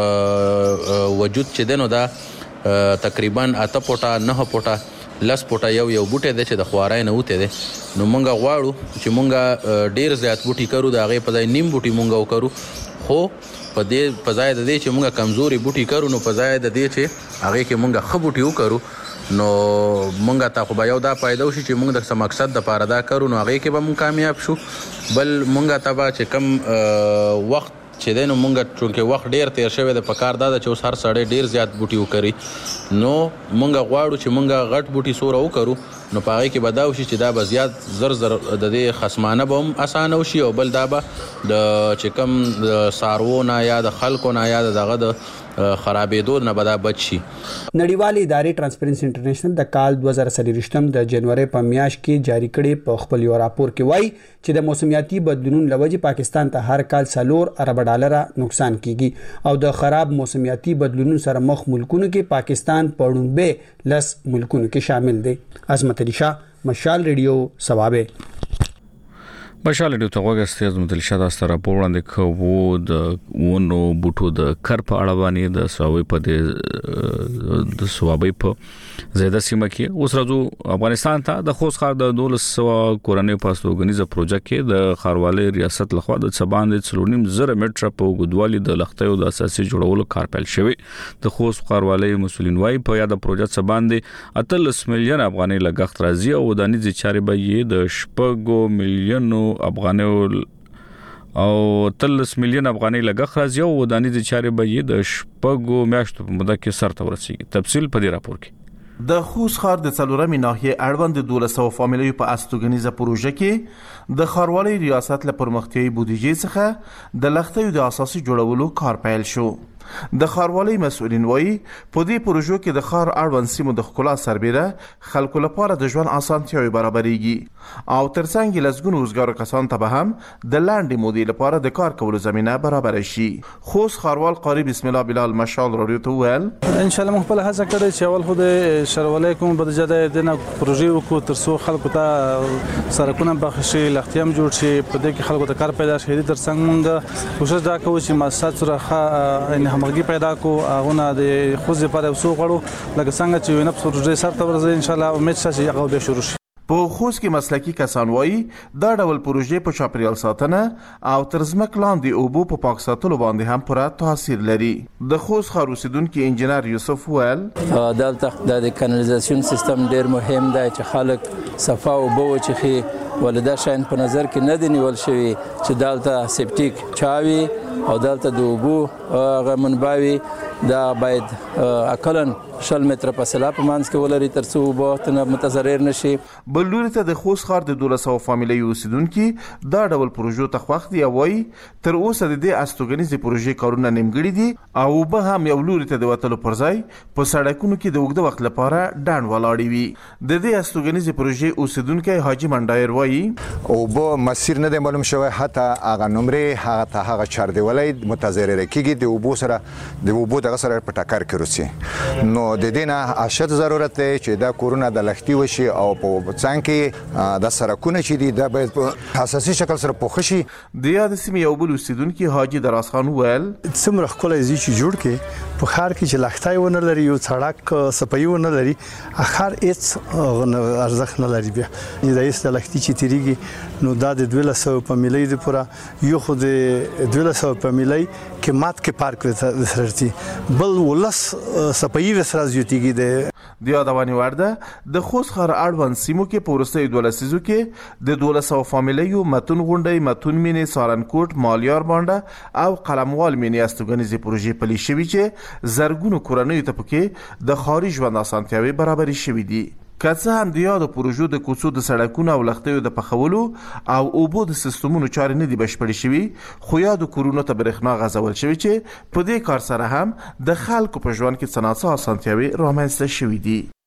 او وجود چې دنو دا تقریبا 8 پټه 9 پټه لس پټه یو بوټي دی چې د خوارای نه وته دی نو مونږ غواړو چې مونږ ډیر زیات بوټي کرو دا غي په ځای نیم بوټي مونږ وکړو خو په دې په ځای د دې چې مونږ کمزوري بوټي کرو نو په ځای د دې چې هغه کې مونږ خ بوټي وکړو نو مونږ ته خو به یو دا پیدا وشي چې مونږ د څه مقصد د پاره دا کرو نو هغه کې به مونږ کامیاب شو. بل مونږ ته به چې کم وخت چې دینو مونږ چونکه وخت ډیر تیر شوی د پکار دا چې اوس هر سړی ډیر زیات بوټي وکړي نو مونږ غواړو چې مونږ غټ بوټي سوره وکړو نو پاره کې بداو شي چې دا به زیات زر د دې خصمانه به هم اسانه وشي او بل دا به د چې کم سارونه یا د خلکو نه یا دغه د خرابېدو نه بدا بچي. نړیوال ادارې ټرانسپیرنسي انټرنیشنل د کال 2023 د جنوري په میاشت کې جاری کړي په خپل یو راپور کې وایي چې د موسمیاتي بدلونونو لوجه پاکستان ته هر کال $4 ارب نقصان کیږي او د خراب موسمیاتي بدلونونو سره مخ ملکونو کې پاکستان په ډومبه 10 ملکونو کې شامل دی. عظمت علي شاه مشال ریډیو ثوابه مشال ریډیو ته وګورئ عظمت علي شاه دا ستاره وړاندې کوو د ونو بوټو د کر په اړه باندې د ثوابي په د ثوابي په زیاده سیمه کې اوس راځو افغانستان ته د خوست ښار د 1200 کورنۍ پاسلوګنیزه پروژه کې د خاروالۍ ریاست لخوا د سباند 3.5 متره په اوږدوالي د لختیو د اساسي جوړولو کار پیل شوی. د خوست خاروالۍ مسولین وايي په یاد پروژه سباند 18 میلیون افغانۍ لګښت راځي او ودانیزي چارې به یې د 8 میلیونو افغانۍ او 13 میلیون افغانۍ لګښت راځي او ودانیزي چارې به یې د 8 میاشتو په موده کې سرته ورسیږي. تفصیل په دې راپور کې. د خوست ښار د څلورمې ناحیې اړوند 1200 فامیلیو په استوګنیزه پروژه کې د ښاروالۍ ریاست له پرمختیایي بودیجې څخه د لښتیو د اساسي جوړولو کار پیل شو. د ښاروالۍ مسؤلین وایي په دې پروژو کې د ښار اړوند سیمو د ښکلا سربېره خلکو لپاره د ژوند اسانتیاوې برابرېږي او ترڅنګ یې لسګونو وزګارو کسانو ته به هم د لنډې مودې لپاره د کار کولو زمینه برابره شي. خوست ښاروال قاری بسم الله بلال مشال راډیو ته وویل ان شاء الله موږ خپل هڅه کړې چې اول خو د ښاروالۍ کوم بودیجه د نه پروژې وکړو ترڅو خلکو ته سړکونه بخښ شي لښتیام جوړ شي په دې کې خلکو ته کار پیدا شي. ترڅنګ موږ کوشش دا کوو چې مؤسسات سره همغږي پیدا کو هغه د خوځې لپاره وسو غړو لکه څنګه چې وینې پروژې سره ورځي ان شاء الله امید شته چې هغه به شروع شي. په خوست کې مسلکي کسان وایي دا ډول پروژې په چاپیریال ساتنه او تر ځمکې لاندې اوبو په پاک ساتلو باندې هم پوره تاثیر لري. د خوست ښار اوسیدونکي انجینر یوسف ویل دلته د کانالیزاسیون سیستم ډیر مهم دی چې خلک صفا اوبه وڅښي، ولدا شاین په نظر کې نه دی نیول شوی چې دلته سپټیک چاوي او دلته د اوبو غمنباوي دا باید اقلن 100 متره فاصله په منځ کې ولري ترڅو اوبه متضرر نشي. بل لوري ته د خوست ښار د 1200 فامیلي اوسیدونکي دا ډول پروژو ته خوښ دي او وایي تر اوسه د دې استوګنیزې پروژې کارونه نیمګړي دي او اوبه هم یو لوري ته د وتلو پر ځای په سړکونو کې د اوږده وخت لپاره ډنډ ولاړې وي. د دې استوګنیزې پروژې اوسیدونکی حاجی منډایر وایي اوبه مسیر نه دی معلوم شوی، حتی هغه نمرې هغه چاردیولۍ متضرر کیږي، د اوبو سره د اوبو دغه سره په ټکر کې روسي. نو د دې نه اشد ضرورت دی چې دا کورونه د لښتي وشي او په څنګ کې د سرکونه چې دي دا باید په اساسي شکل سره پوښ شي. د یاد سیمې یو بل اوسیدونکي حاجی دراز خان ویل څومره ښکلی ځای چې جوړ کړي په ښار کې چې لښتی ونه لري، یو سړک صفایي ونه لري، ښار هیڅ ارزښت نه لري. بیا د هیڅ د لښتي چې تیریږي نو دا د 1200 فامیلۍ د پوره یو خو د 1200 فامیلۍ کې مات کې پارک وسرتي بل ولس صفایي وسره زیاتیږي. د یادونې وړ ده د خوست ښار اړوند سیمو کې په وروستیو 2 لسیزو کې د 1200 فامیلیو متون غونډۍ، متون مینې، سارنکوټ، مالیار بانډه او قلموال مینې استوګنیزې پروژې پلي شوي چې زرګونو کورنیو ته پکې د ښاري ژوند اسانتیاوې برابرې شوي دي. که څه هم د یادو پروژو د کوڅو د سړکونو او لښتیو د پخولو او اوبو د سیستمونو چارې نه دي بشپړې شوي، خو یادو کورونو ته برېښنا غځول شوي چې په دې کار سره هم د خلکو په ژوند کې څه ناڅه اسانتیاوې رامنځته شوي دي.